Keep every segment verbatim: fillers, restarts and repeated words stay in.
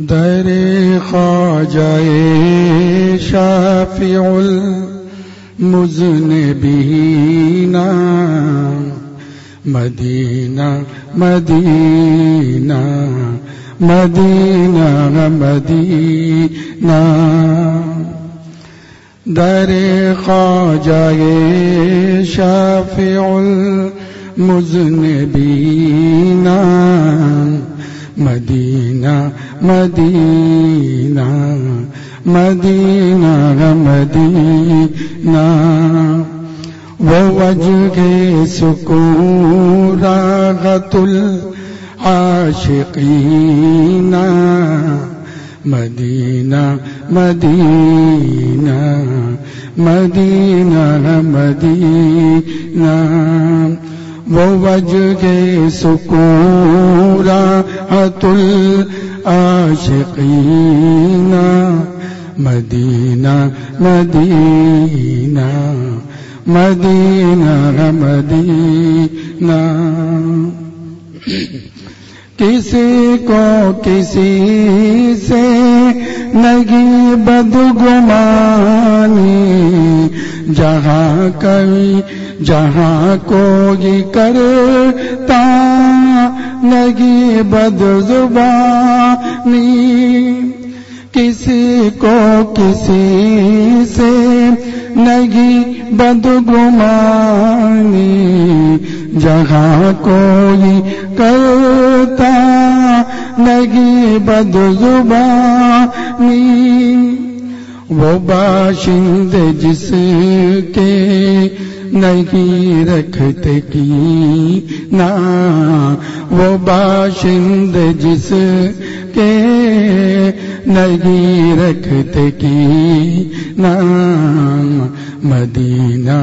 در خواجہ شافع المذنبین مدینہ مدینہ مدینہ مدینہ در خواجہ شافع المذنبین مدینہ مدینہ مدینہ مدینہ ووجہ سکون راغت العاشقین مدینہ مدینہ مدینہ مدینہ ووجہ سکون راحت العاشقین مدینہ مدینہ مدینہ مدینہ کسی کو کسی سے نہیں بدگمانی جہاں کوئی جہاں کوئی کرتا نہیں بدزبانی کسی کو کسی سے نہیں بدگمانی جہاں کوئی کرتا نہیں بدزبانی وہ باشند جس کے نہیں رکھتے کی نا وہ باشند جس کے نہیں رکھتے کی نام مدینہ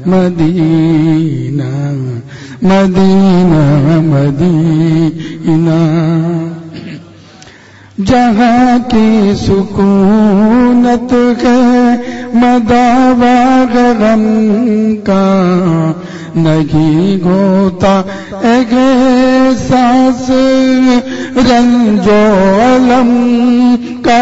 مدینہ مدینہ مدینہ جہاں کی سکونت ہے مداوا غم کا نہیں ہوتا ایک احساس رنج و علم کا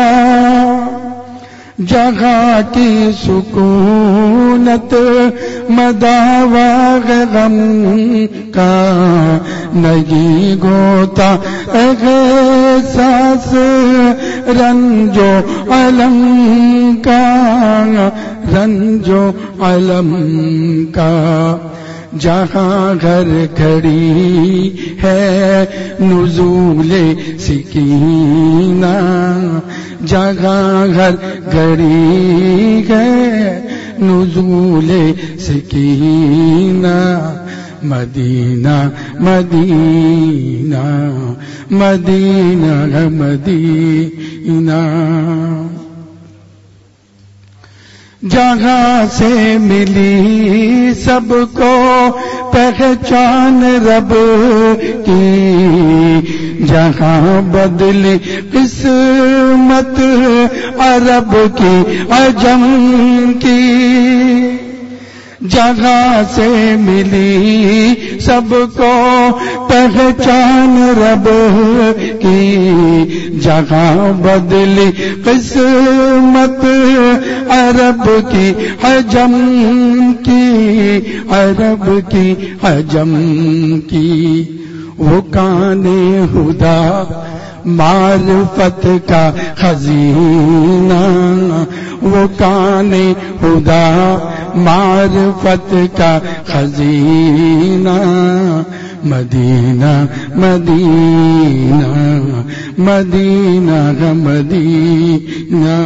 جہاں کی سکونت مداوا غم کا نہیں ہوتا ایک احساس رنج و علم کا رنج و علم کا جہاں گھر کھڑی ہے نزول سکینہ جہاں گھر گھڑی ہے نزول سکینہ مدینہ مدینہ مدینہ مدینہ جہاں سے ملی سب کو پہچان رب کی جہاں بدلی قسمت عرب کی عجم کی جہاں سے ملی سب کو پہچان رب کی جہاں بدلی قسمت عرب کی حجم کی عرب کی حجم کی وہ کان ہدا معرفت کا خزینہ وہ کان ہدا معرفت کا خزینہ مدینہ مدینہ مدینہ مدینہ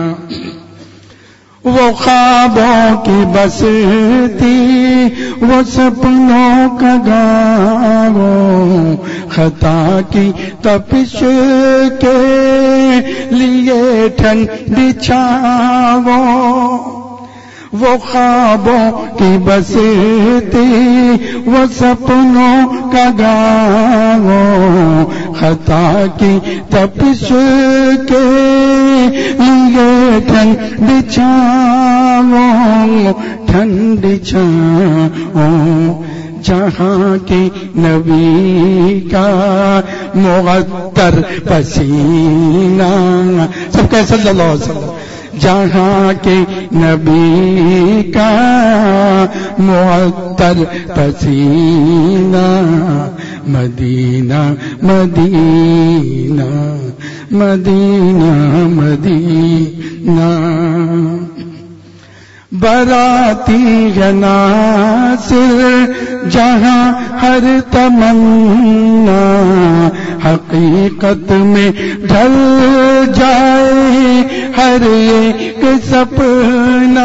وہ خوابوں کی بستی وہ سپنوں کا گاؤں خطا کی تپش کے لیے ٹھنڈی چھاؤں وہ خوابوں کی بستی وہ سپنوں کا گاؤں خطا کی تپش کے لیے ٹھنڈی چھاؤں ٹھنڈی چھاؤں جہاں کی نبی کا معطر پسینہ. سب کا صلی اللہ علیہ وسلم. جہاں کے نبی کا معطر پسینہ مدینہ مدینہ مدینہ مدینہ. براتی ہے ناصر جہاں ہر تمنا حقیقت میں ڈھل جائے ہر ایک سپنا.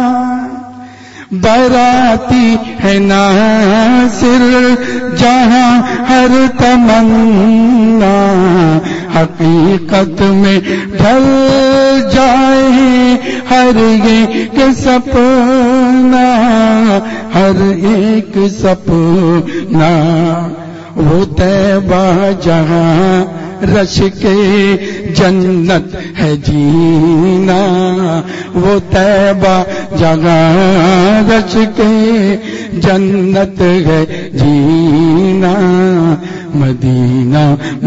براتی ہے ناصر جہاں ہر تمنا حقیقت میں ڈھل جائے ہر ایک سپنا ہر ایک سپنا. وہ طیبہ جہاں رش کے جنت ہے جینا. وہ طیبہ جہاں رش کے جنت ہے جینا. مدینہ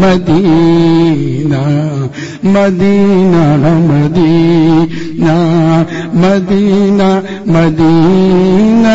مدینہ مدینہ مدینہ مدینہ مدینہ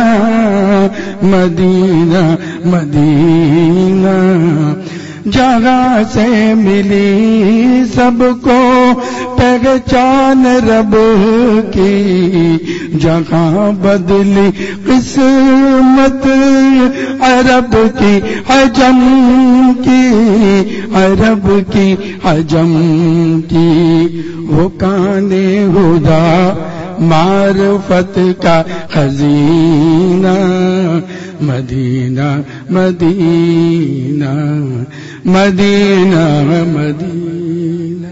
مدینہ مدینہ. جگہ سے ملی سب کو پہچان رب کی جہاں بدلی قسمت عرب کی عجم کی عرب کی عجم کی. وہ کان ہدا معرفت کا خزینہ مدینہ مدینہ مدینہ مدینہ.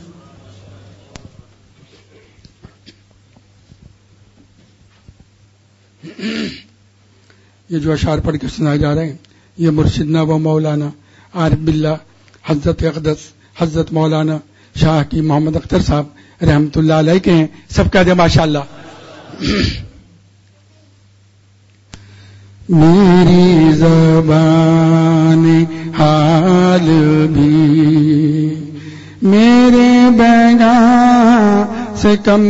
یہ جو اشعار پڑھ کے سنائے جا رہے ہیں یہ مرشدنا و مولانا عارف باللہ حضرت اقدس حضرت مولانا شاہ کی محمد اختر صاحب رحمت اللہ علیہ کے ہیں. سب کہہ دیں ماشاء اللہ. میری زبان حال بھی میرے بیگاں سے کم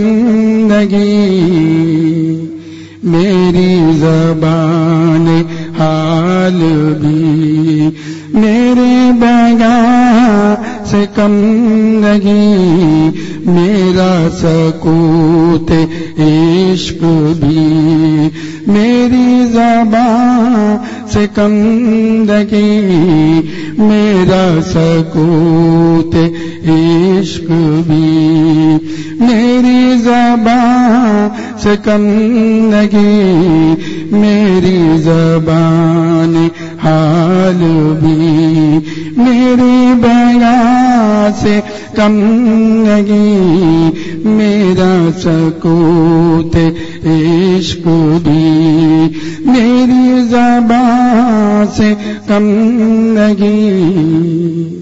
نہیں. میری زبان حال بھی میرے بیگاں سے کم نہیں. میرا سکوت عشق بھی میری زبان سے کم نہیں. میرا سکوت عشق بھی میری زبان سے کم نہیں. میری زبان حال بھی میری بیان سے کم نہیں. میرا سکوت عشق بھی میری زبان سے کم نہیں.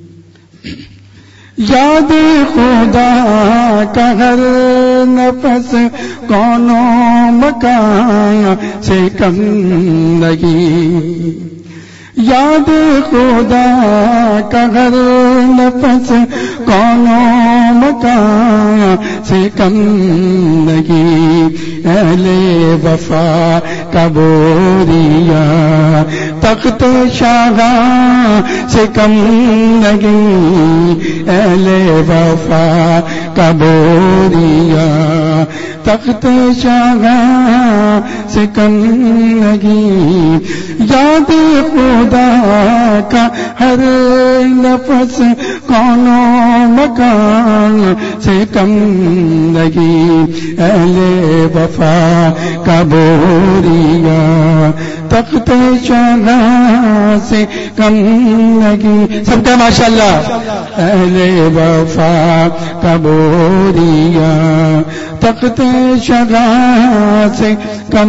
یاد خدا کا ہر نفس کونو مکان سے کم نہیں. یاد خدا کا ہر نفس کونو مکان سے کم نہیں. اہل وفا کا بوریا تخت شاہ سے کم نہیں. اہل وفا کا بوریا تخت شاہ سے کم نہیں. یاد خدا کا ہر نفس کونو مکان سے کم نہیں. اہل وفا کا بوریا تخت شاہ سے کم نہیں. سب کا ماشاء اللہ. اہل وفا کا بوریا تخت شاہ سے کم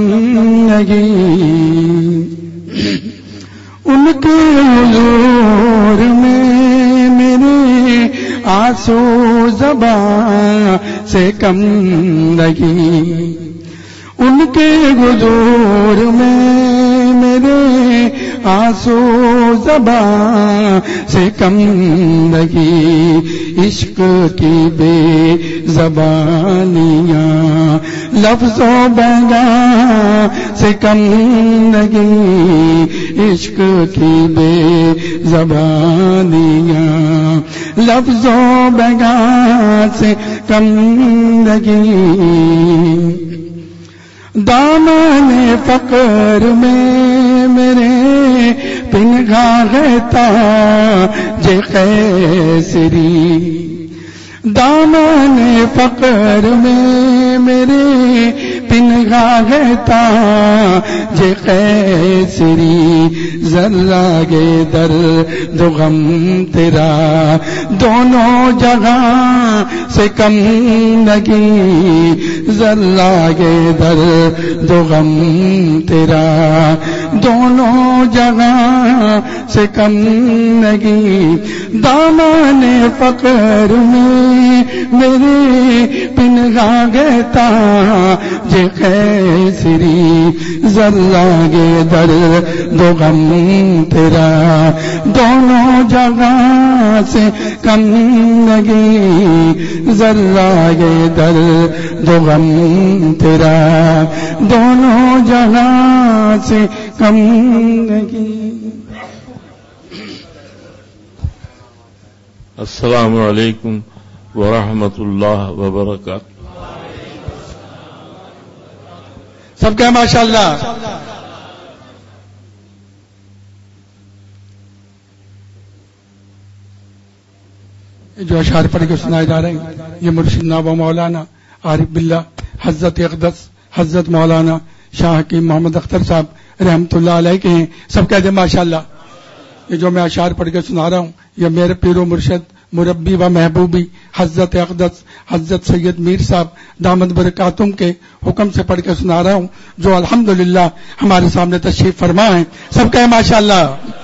نہیں. ان کے حضور میں میرے آنسو زبان سے کم نہیں. ان کے حضور میں میرے آنسو زباں سے کم لگی عشق کی بے زبانیاں لفظوں بیگاں سے کم لگی عشق کی بے زبانیاں لفظوں بیگاں سے کم لگی دامن فقر میں میرے پنہا ہے تاج قیصری دامن فقر میں میرے پنہا ہے تاج قیصری ذرہ گے درد و غم تیرا دونوں جگہ سے کم لگی ذرہ گے درد و غم تیرا دونوں جگہ سے کم لگی دامن فقر میں میرے پنہا گے تاج قیصری ذرہ گے درد و غم تیرا دونوں جگہ سے کم لگی ذرہ گے درد و غم تیرا دونوں جگہ سے کم لگی. السلام علیکم ورحمۃ اللہ وبرکاتہ. سب کا ماشاء اللہ. جو اشعار پڑھ کے سنائے جا رہے ہیں یہ مرشدنا و مولانا عارف باللہ حضرت اقدس حضرت مولانا شاہ حکیم محمد اختر صاحب رحمۃ اللہ علیہ کے ہیں. سب کہتے ہیں ماشاء اللہ. یہ جو میں اشعار پڑھ کے سنا رہا ہوں یہ میرے پیر و مرشد مربی و محبوبی حضرت اقدس حضرت سید میر صاحب دامت برکاتم کے حکم سے پڑھ کے سنا رہا ہوں جو الحمدللہ ہمارے سامنے تشریف فرما ہے. سب کہیں ماشاء اللہ.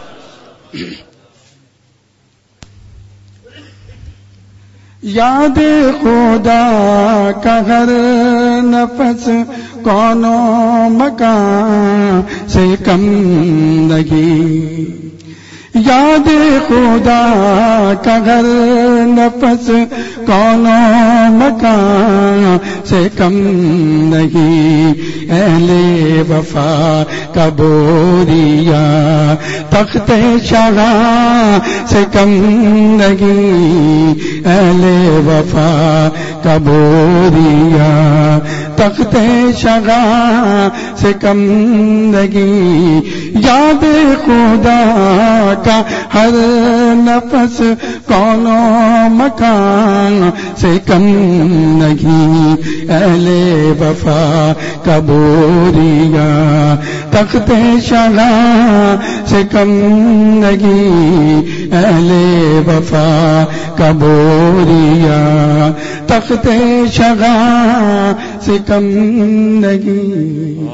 یاد خدا کا ہر نفس کون و مکان سے کم لگی یاد خدا کا ہر نفس کون و مکان سے کم نہیں اہل وفا کا بوریا تخت شاہ سے کم نہیں اہل وفا کا بوریا تخت شاہ سے کم نہیں یاد خدا کا ہر نفس کون و مکان سے کم نہیں اہل وفا کا بوریا تخت شاہ سے کم نہیں اہل وفا کا بوریا تخت شاہ سے کم نہیں.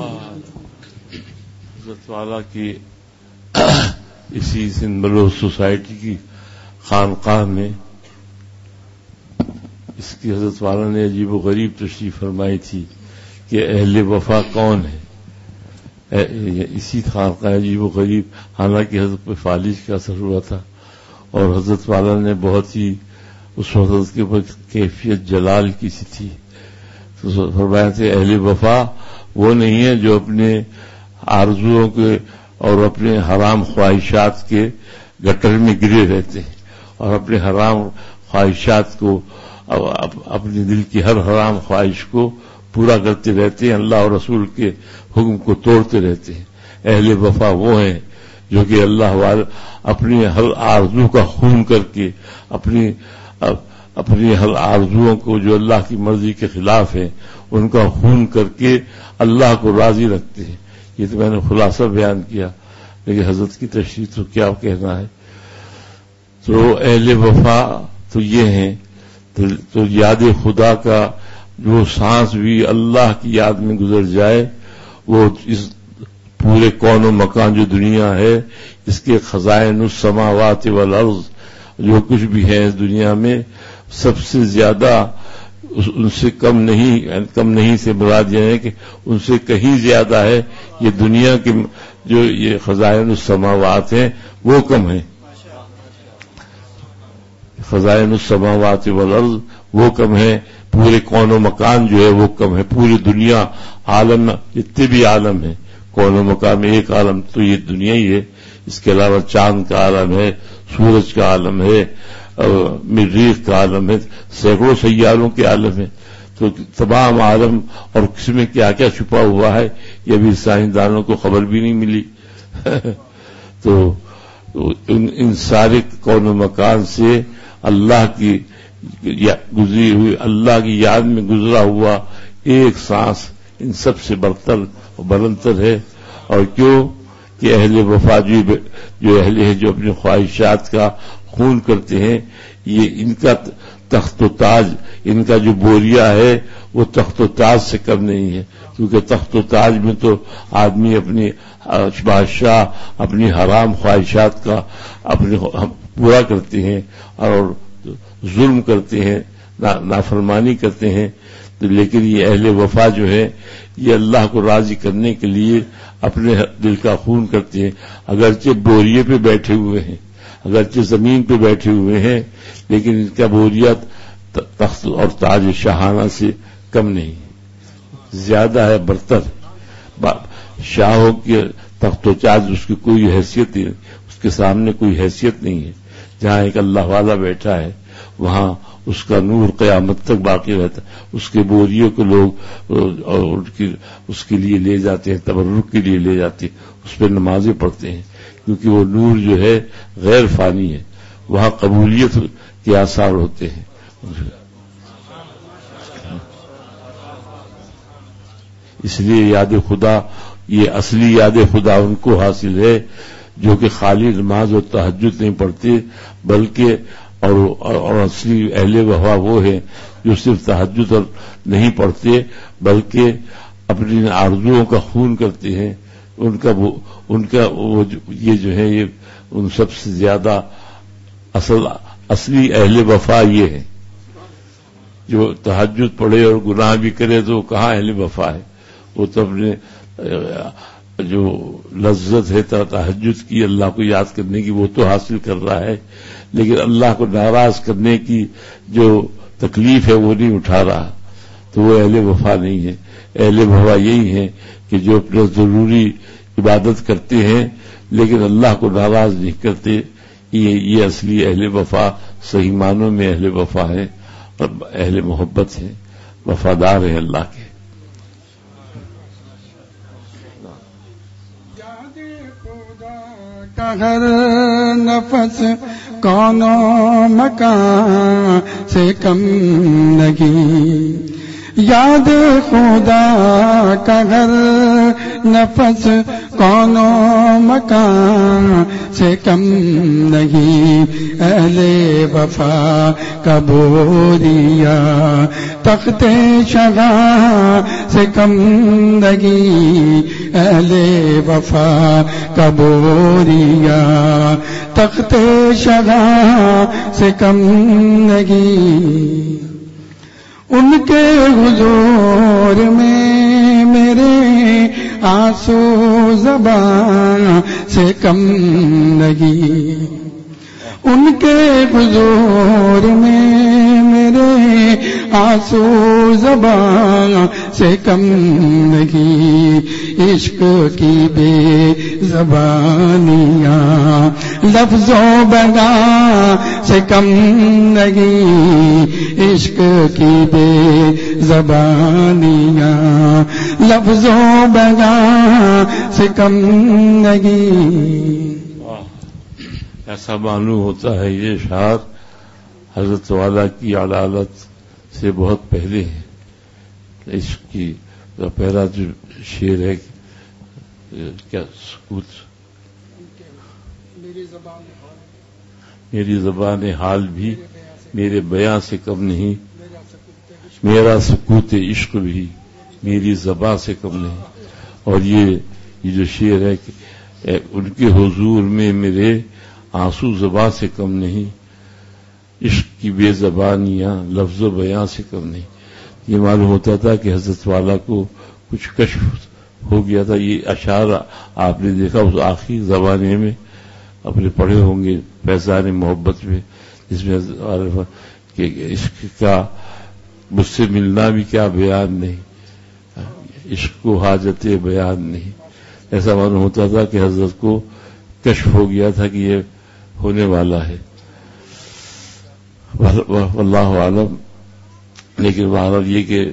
حضرت والا کی اسی سندھ بلوچ سوسائٹی کی خانقاہ میں اس کی حضرت والا نے عجیب و غریب تشریف فرمائی تھی کہ اہل وفا کون ہے. اسی خانقاہ عجیب و غریب حالانکہ حضرت پہ فالج کا اثر ہوا تھا اور حضرت والا نے بہت ہی اس وقت حضرت کے اوپر کیفیت جلال کی سی تھی. تو فرمایا تھے اہل وفا وہ نہیں ہے جو اپنے آرزوؤں کے اور اپنے حرام خواہشات کے گٹر میں گرے رہتے ہیں اور اپنے حرام خواہشات کو اپنے دل کی ہر حرام خواہش کو پورا کرتے رہتے ہیں اللہ اور رسول کے حکم کو توڑتے رہتے ہیں. اہل وفا وہ ہیں جو کہ اللہ والے اپنی ہر آرزو کا خون کر کے اپنی اپنی ہر آرزوؤں کو جو اللہ کی مرضی کے خلاف ہیں ان کا خون کر کے اللہ کو راضی رکھتے ہیں. یہ تو میں نے خلاصہ بیان کیا لیکن حضرت کی تشریح تو کیا کہنا ہے. تو اہل وفا تو یہ ہیں تو یاد خدا کا جو سانس بھی اللہ کی یاد میں گزر جائے وہ اس پورے کون و مکان جو دنیا ہے اس کے خزائن السماوات والارض جو کچھ بھی ہے اس دنیا میں سب سے زیادہ ان سے کم نہیں کم نہیں سے مراد یہ ہے کہ ان سے کہیں زیادہ ہے. یہ دنیا کے جو یہ خزائن السماوات ہیں وہ کم ہیں، خزائن السماوات والارض وہ کم ہے، پورے کون و مکان جو ہے وہ کم ہے، پوری دنیا عالم جتنے بھی عالم ہیں، کون و مکان میں ایک عالم تو یہ دنیا ہی ہے، اس کے علاوہ چاند کا عالم ہے، سورج کا عالم ہے، مریخ کا عالم ہے، سینکڑوں سیاروں کے عالم ہے، تو تمام عالم اور کس میں کیا کیا چھپا ہوا ہے یہ بھی سائنسدانوں کو خبر بھی نہیں ملی تو ان, ان سارے کون و مکان سے اللہ کی گزری ہوئی، اللہ کی یاد میں گزرا ہوا ایک سانس ان سب سے برتر اور بلندتر ہے. اور کیوں کہ اہل وفا جو جو اہل ہے جو اپنی خواہشات کا خون کرتے ہیں، یہ ان کا تخت و تاج، ان کا جو بوریا ہے وہ تخت و تاج سے کم نہیں ہے، کیونکہ تخت و تاج میں تو آدمی اپنی بادشاہ اپنی حرام خواہشات کا اپنے پورا کرتے ہیں اور ظلم کرتے ہیں، نافرمانی کرتے ہیں. لیکن یہ اہل وفا جو ہے یہ اللہ کو راضی کرنے کے لیے اپنے دل کا خون کرتے ہیں، اگرچہ بوریے پہ بیٹھے ہوئے ہیں، اگرچہ زمین پہ بیٹھے ہوئے ہیں، لیکن ان کا بوریا تخت اور تاج شاہانہ سے کم نہیں، زیادہ ہے، برتر. شاہوں کے تخت و تاج اس کی کوئی حیثیت نہیں، اس کے سامنے کوئی حیثیت نہیں ہے. جہاں ایک اللہ والا بیٹھا ہے وہاں اس کا نور قیامت تک باقی رہتا ہے. اس کے بوریوں کو لوگ اور اس کے لیے لے جاتے ہیں، تبرک کے لیے لے جاتے ہیں، اس پہ نمازیں پڑھتے ہیں، کیونکہ وہ نور جو ہے غیر فانی ہے، وہاں قبولیت کے آثار ہوتے ہیں. اس لیے یاد خدا، یہ اصلی یاد خدا ان کو حاصل ہے جو کہ خالی نماز اور تہجد نہیں پڑھتے، بلکہ اور, اور اصلی اہل وفا وہ ہیں جو صرف تہجد اور نہیں پڑھتے بلکہ اپنی آرزوؤں کا خون کرتے ہیں. ان کا وہ ان کا وہ یہ جو ہے یہ ان سب سے زیادہ اصل اصلی اہل وفا یہ ہے. جو تہجد پڑھے اور گناہ بھی کرے تو کہاں اہل وفا ہے؟ وہ تو اپنے جو لذت ہے تہجد کی، اللہ کو یاد کرنے کی، وہ تو حاصل کر رہا ہے، لیکن اللہ کو ناراض کرنے کی جو تکلیف ہے وہ نہیں اٹھا رہا، تو وہ اہل وفا نہیں ہے. اہل وفا یہی ہے کہ جو اپنے ضروری عبادت کرتے ہیں لیکن اللہ کو ناراض نہیں کرتے. یہ یہ اصلی اہل وفا، صحیح معنوں میں اہل وفا ہے اور اہل محبت ہے، وفادار ہیں اللہ کے. ہر نفس کون و مکان سے کم نہیں، یاد خدا کا ہر نفس کون و مکان سے کم نہیں. اہل وفا کا بوریا تخت شہاں سے کم نہیں. اہل وفا کا بوریا تخت شہاں سے کم نہیں. ان کے حضور میں میرے آنسو زبان سے کم نہیں. ان کے حضور میں میرے آنسو زبان سے کم نہیں. عشق کی بے زبانیاں لفظوں بنا سے کم نہیں. عشق کی بے زبانیاں لفظوں بنا سے کم نہیں. ایسا معلوم ہوتا ہے یہ اشعار حضرت والا کی علالت سے بہت پہلے ہے. عشق کی پہلا جو شعر ہے کیا سکوت، میری زبان حال بھی میرے بیاں سے کم نہیں، میرا سکوت عشق بھی میری زبان سے کم نہیں. اور یہ یہ جو شعر ہے کہ ان کے حضور میں میرے آنسو زباں سے کم نہیں، عشق کی بے زبانیاں لفظ و بیاں سے کم نہیں. یہ معلوم ہوتا تھا کہ حضرت والا کو کچھ کشف ہو گیا تھا. یہ اشعار آپ نے دیکھا اس آخری زمانے میں اپنے پڑھے ہوں گے فیضان محبت میں، جس میں کہ عشق کا مجھ سے ملنا بھی کیا بیان نہیں، عشق کو حاجت بیان نہیں. ایسا معلوم ہوتا تھا کہ حضرت کو کشف ہو گیا تھا کہ یہ ہونے والا ہے. واللہ عالم. لیکن بہرحال یہ کہ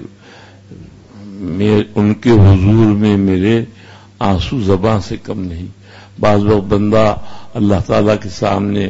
ان کے حضور میں میرے آنسو زباں سے کم نہیں. بعض وقت بندہ اللہ تعالیٰ کے سامنے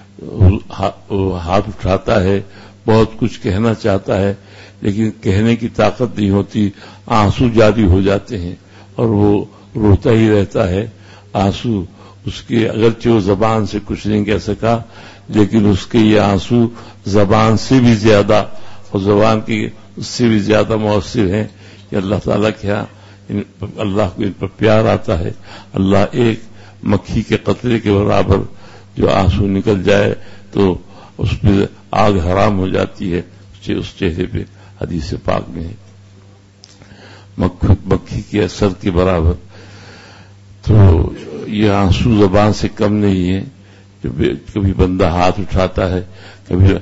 ہاتھ اٹھاتا ہے، بہت کچھ کہنا چاہتا ہے، لیکن کہنے کی طاقت نہیں ہوتی، آنسو جاری ہو جاتے ہیں اور وہ روتا ہی رہتا ہے. آنسو اس کے اگرچہ وہ زبان سے کچھ نہیں کہہ سکا، لیکن اس کے یہ آنسو زبان سے بھی زیادہ اور زبان کی اس سے بھی زیادہ مؤثر ہیں کہ اللہ تعالیٰ کے ہاں اللہ کو ان پر پیار آتا ہے. اللہ ایک مکھی کے قطرے کے برابر جو آنسو نکل جائے تو اس پہ آگ حرام ہو جاتی ہے اس چہرے پہ. حدیث پاک میں مکھی کے اثر کے برابر. تو یہ آنسو زبان سے کم نہیں ہے. کبھی بندہ ہاتھ اٹھاتا ہے، کبھی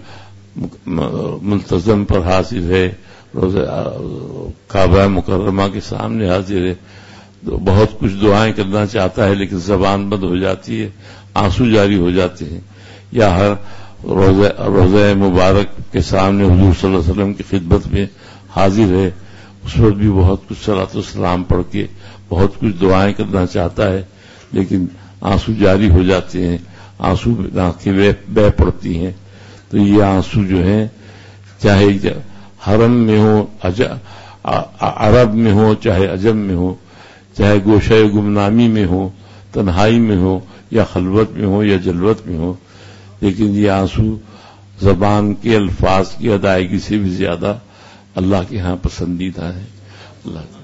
ملتزم پر حاضر ہے، روزہ کعبہ مکرمہ کے سامنے حاضر ہے، بہت کچھ دعائیں کرنا چاہتا ہے لیکن زبان بند ہو جاتی ہے، آنسو جاری ہو جاتے ہیں. یا ہر روزہ روزہ مبارک کے سامنے حضور صلی اللہ علیہ وسلم کی خدمت میں حاضر ہے، اس وقت بھی بہت کچھ صلاۃ والسلام پڑھ کے بہت کچھ دعائیں کرنا چاہتا ہے لیکن آنسو جاری ہو جاتے ہیں، آنسو آنکھیں بہہ پڑتی ہیں. تو یہ آنسو جو ہیں چاہے حرم میں ہو، عرب میں ہو، چاہے عجم میں ہو، چاہے گوشہ گمنامی میں ہو، تنہائی میں ہو، یا خلوت میں ہو یا جلوت میں ہو، لیکن یہ آنسو زبان کے الفاظ کی ادائیگی سے بھی زیادہ اللہ کے ہاں پسندیدہ ہے. اللہ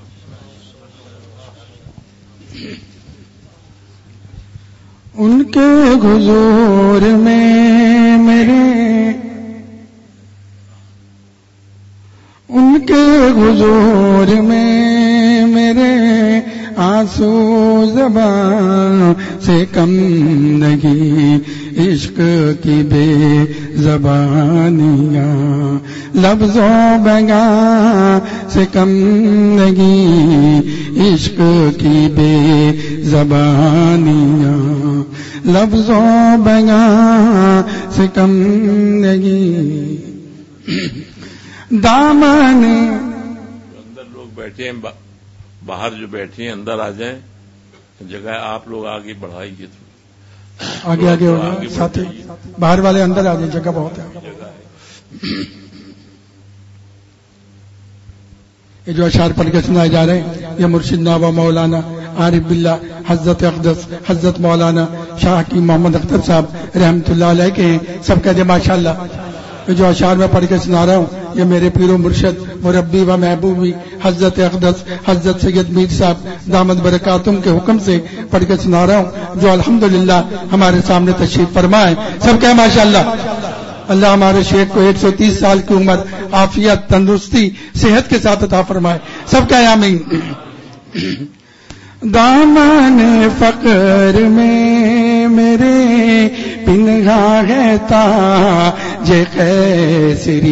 ان کے حضور میں میرے ان کے حضور میں میرے آنسو زبان سے کم نہیں، عشق کی بے زبانیاں لفظوں بیاں سے کم نہیں، عشق کی بے زبانیاں لفظوں بیاں سے کم نہیں. دامن اندر لوگ بیٹھے ہیں، باہر جو بیٹھے ہیں اندر آ جائیں، جگہ آپ لوگ آگے بڑھائیے، تو آگے آگے ہوگا ساتھی، باہر والے اندر آ جائیں، جگہ بہت ہے. یہ جو اشعار پڑھ کے سنائے جا رہے ہیں یہ مرشدنا و مولانا عارف باللہ حضرت اقدس حضرت مولانا شاہ کی محمد اختر صاحب رحمۃ اللہ علیہ کے ہیں. سب کہتے ہیں ماشاء اللہ. یہ جو اشعار میں پڑھ کے سنا رہا ہوں یہ میرے پیر و مرشد مربی و محبوبی حضرت اقدس حضرت سید میر صاحب دامت برکاتم کے حکم سے پڑھ کے سنا رہا ہوں، جو الحمدللہ ہمارے سامنے تشریف فرمائے. سب کہے ماشاء اللہ. اللہ ہمارے شیخ کو ایک سو تیس سال کی عمر، عافیت، تندرستی، صحت کے ساتھ عطا فرمائے. سب کہے آمین. دامن فقر میں میرے پنہا ہے تاج قیصری،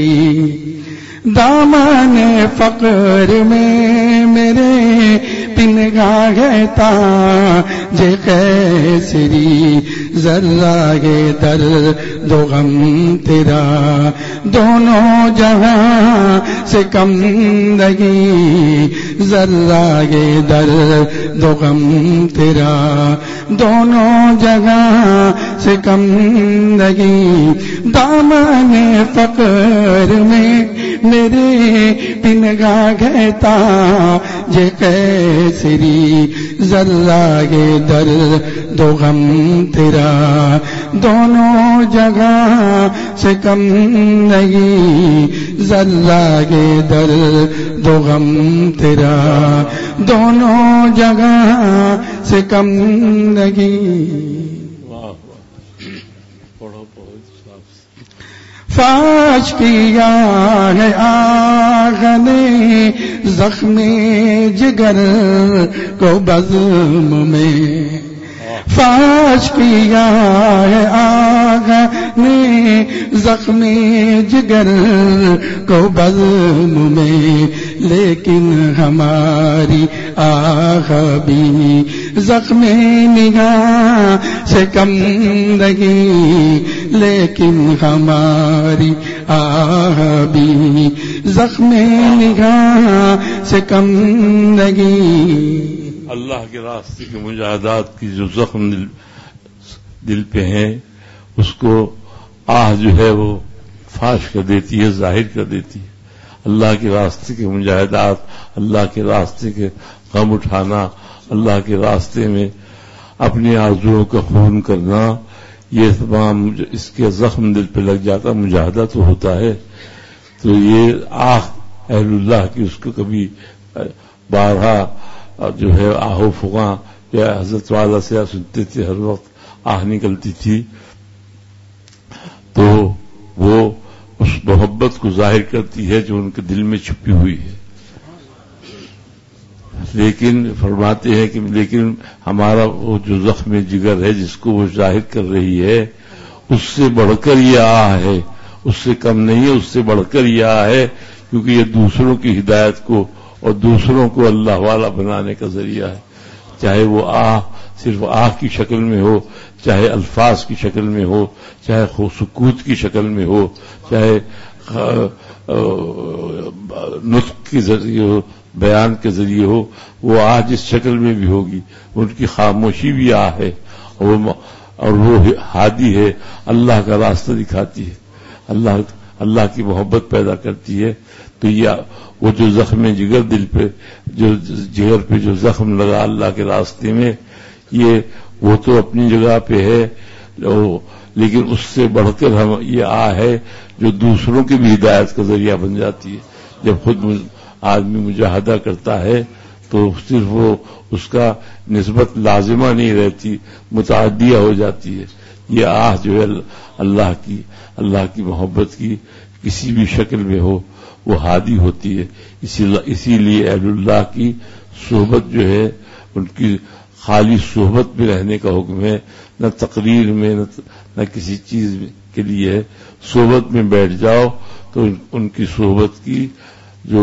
دامن فقر میں میرے پنہا ہے تاج قیصری، ذرہ درد و غم تیرا دونوں جہاں سے کم نہیں، ذرہ درد و غم تیرا دونوں جگہ سے کم نہیں. دامن فقر میں میرے پنہا ہے تاج قیصری، ذرہ درد و غم تیرا دونوں جگہ سے کم نہیں، ذرہ درد و غم تیرا دونوں جگہ سے کم نہیں. فاش کیا ہے آگ نے زخم جگر کو بزم میں، فاش کیا ہے آگ نے زخم جگر کو بزم میں، لیکن ہماری آہ بھی زخم نگاہ سے کم نہیں، لیکن ہماری آہ بھی زخم نگاہ سے کم نہیں۔ اللہ کے راستے کے مجاہدات کی جو زخم دل, دل پہ ہیں اس کو آہ جو ہے وہ فاش کر دیتی ہے، ظاہر کر دیتی ہے۔ اللہ کے راستے کے مجاہدات، اللہ کے راستے کے غم اٹھانا، اللہ کے راستے میں اپنی آرزوؤں کا خون کرنا، یہ تمام اس کے زخم دل پہ لگ جاتا، مجاہدہ تو ہوتا ہے۔ تو یہ آہ اہل اللہ کی اس کو کبھی بارہا جو ہے آہ و فغاں یا حضرت والا سے سنتے تھے، ہر وقت آہ نکلتی تھی، تو وہ اس محبت کو ظاہر کرتی ہے جو ان کے دل میں چھپی ہوئی ہے۔ لیکن فرماتے ہیں کہ لیکن ہمارا وہ جو زخم جگر ہے جس کو وہ ظاہر کر رہی ہے اس سے بڑھ کر یہ آہ ہے، اس سے کم نہیں ہے، اس سے بڑھ کر یہ آہ ہے، کیونکہ یہ دوسروں کی ہدایت کو اور دوسروں کو اللہ والا بنانے کا ذریعہ ہے۔ چاہے وہ آہ صرف آہ کی شکل میں ہو، چاہے الفاظ کی شکل میں ہو، چاہے سکوت کی شکل میں ہو، چاہے نطق کے ذریعے ہو، بیان کے ذریعے ہو، وہ آہ جس شکل میں بھی ہوگی، ان کی خاموشی بھی آہ ہے، اور وہ ہادی ہے، اللہ کا راستہ دکھاتی ہے، اللہ اللہ کی محبت پیدا کرتی ہے۔ تو یہ وہ جو زخم جگر دل پہ جو جگر پہ جو زخم لگا اللہ کے راستے میں، یہ وہ تو اپنی جگہ پہ ہے، لیکن اس سے بڑھ کر ہم یہ آہ ہے جو دوسروں کی بھی ہدایت کا ذریعہ بن جاتی ہے۔ جب خود آدمی مجاہدہ کرتا ہے تو صرف وہ اس کا نسبت لازمہ نہیں رہتی، متعدیہ ہو جاتی ہے۔ یہ آہ جو ہے اللہ کی اللہ کی محبت کی کسی بھی شکل میں ہو وہ ہادی ہوتی ہے۔ اسی لیے اہل اللہ کی صحبت جو ہے ان کی خالی صحبت میں رہنے کا حکم ہے، نہ تقریر میں نہ کسی چیز کے لیے۔ صحبت میں بیٹھ جاؤ تو ان کی صحبت کی جو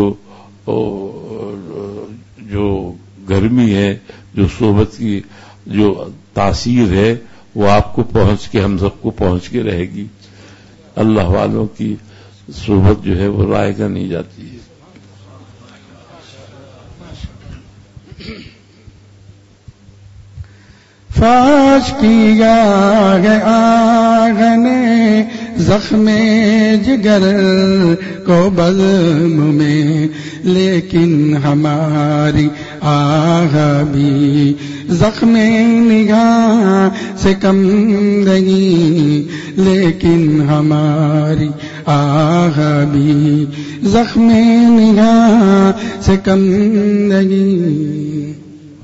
جو گرمی ہے، جو صحبت کی جو تاثیر ہے، وہ آپ کو پہنچ کے ہم سب کو پہنچ کے رہے گی۔ اللہ والوں کی صحبت جو ہے وہ رائے گا نہیں جاتی ہے۔ فاش کیا ہے آگ نے زخم جگر کو بزم میں، لیکن ہماری آہ بھی زخم نگاہ سے کم نہیں، لیکن ہماری آہ بھی زخم نگاہ سے کم نہیں۔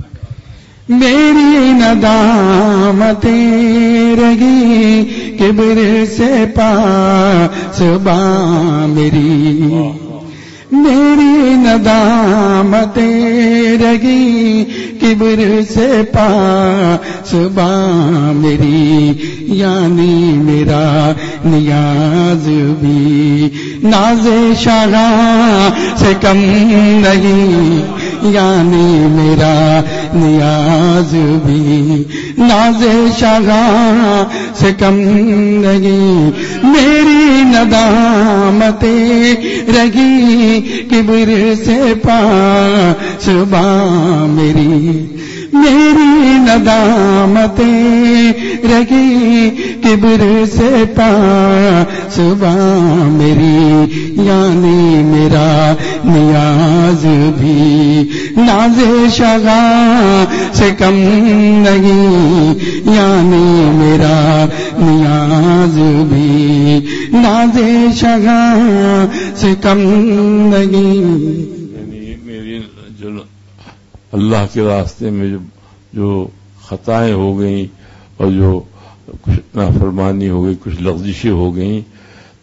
میری ندامت رہی کبر سے پاس باں میری، میری ندامت رہی کبر سے پاس باں میری، یعنی میرا نیاز بھی ناز شاہ سے کم نہیں، یعنی میرا نیاز بھی ناز شاہ سے کم نہیں۔ میری ندامت رہی کبر سے پاس باں میری، میری ندامت رہی کبر سے پاس باں میری، یعنی میرا نیاز بھی ناز شاہ سے کم نہیں، یعنی میرا نیاز بھی ناز شاہ سے کم نہیں۔ یعنی میری جو اللہ کے راستے میں جو جو خطائیں ہو گئیں اور جو کچھ نافرمانی ہو گئی، کچھ لغزشیں ہو گئیں، تو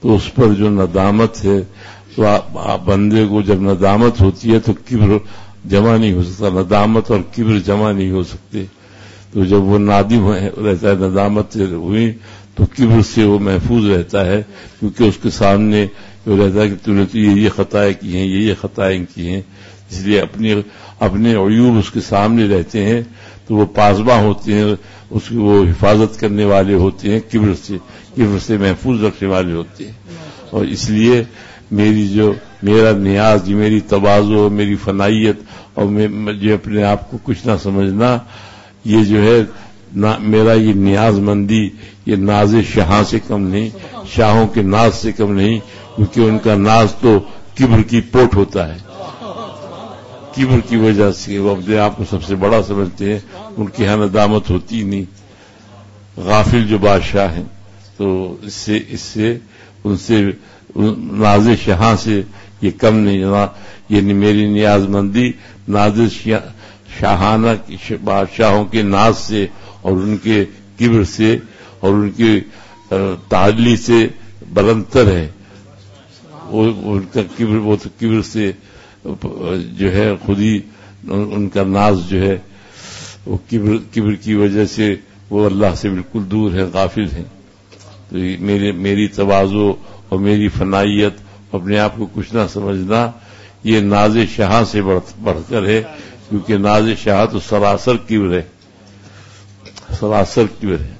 تو اس پر جو ندامت ہے تو بندے کو جب ندامت ہوتی ہے تو کبر جمع نہیں ہو سکتا، ندامت اور کبر جمع نہیں ہو سکتے. تو جب وہ نادم رہتا ہے، ندامت ہوئی تو کبر سے وہ محفوظ رہتا ہے، کیونکہ اس کے سامنے وہ رہتا ہے کہ تو نے تو یہ یہ خطائیں کی ہیں، یہ یہ خطائیں کی ہیں. اس لیے اپنے اپنے عیوب اس کے سامنے رہتے ہیں تو وہ پاسباں ہوتے ہیں، اس کی وہ حفاظت کرنے والے ہوتے ہیں، کبر سے کبر سے محفوظ رکھنے والے ہوتے ہیں. اور اس لیے میری جو میرا نیاز، میری تواضع، میری فنائیت اور جو اپنے آپ کو کچھ نہ سمجھنا، یہ جو ہے میرا یہ نیاز مندی یہ ناز شاہاں سے کم نہیں، شاہوں کے ناز سے کم نہیں، کیونکہ ان کا ناز تو کبر کی پوٹ ہوتا ہے. کبر کی وجہ سے وہ اپنے آپ کو سب سے بڑا سمجھتے ہیں، ان کی یہاں ندامت ہوتی نہیں. غافل جو بادشاہ ہیں تو اس سے اس سے ان سے ناز شاہاں سے یہ کم نہیں. یہ میری نیاز مندی ناز شاہانہ بادشاہوں کے ناز سے اور ان کے کبر سے اور ان کی تعلی سے بلندتر ہے. ان کا کبر وہ تو کبر سے جو ہے خود ہی ان کا ناز جو ہے وہ کبر کبر کی وجہ سے وہ اللہ سے بالکل دور ہے، غافل ہیں. تو میرے میری تواضع اور میری فنائیت، اپنے آپ کو کچھ نہ سمجھنا، یہ ناز شاہ سے بڑھ کر ہے، کیونکہ ناز شاہ تو سراسر کبر ہے، سراسر کبر ہے.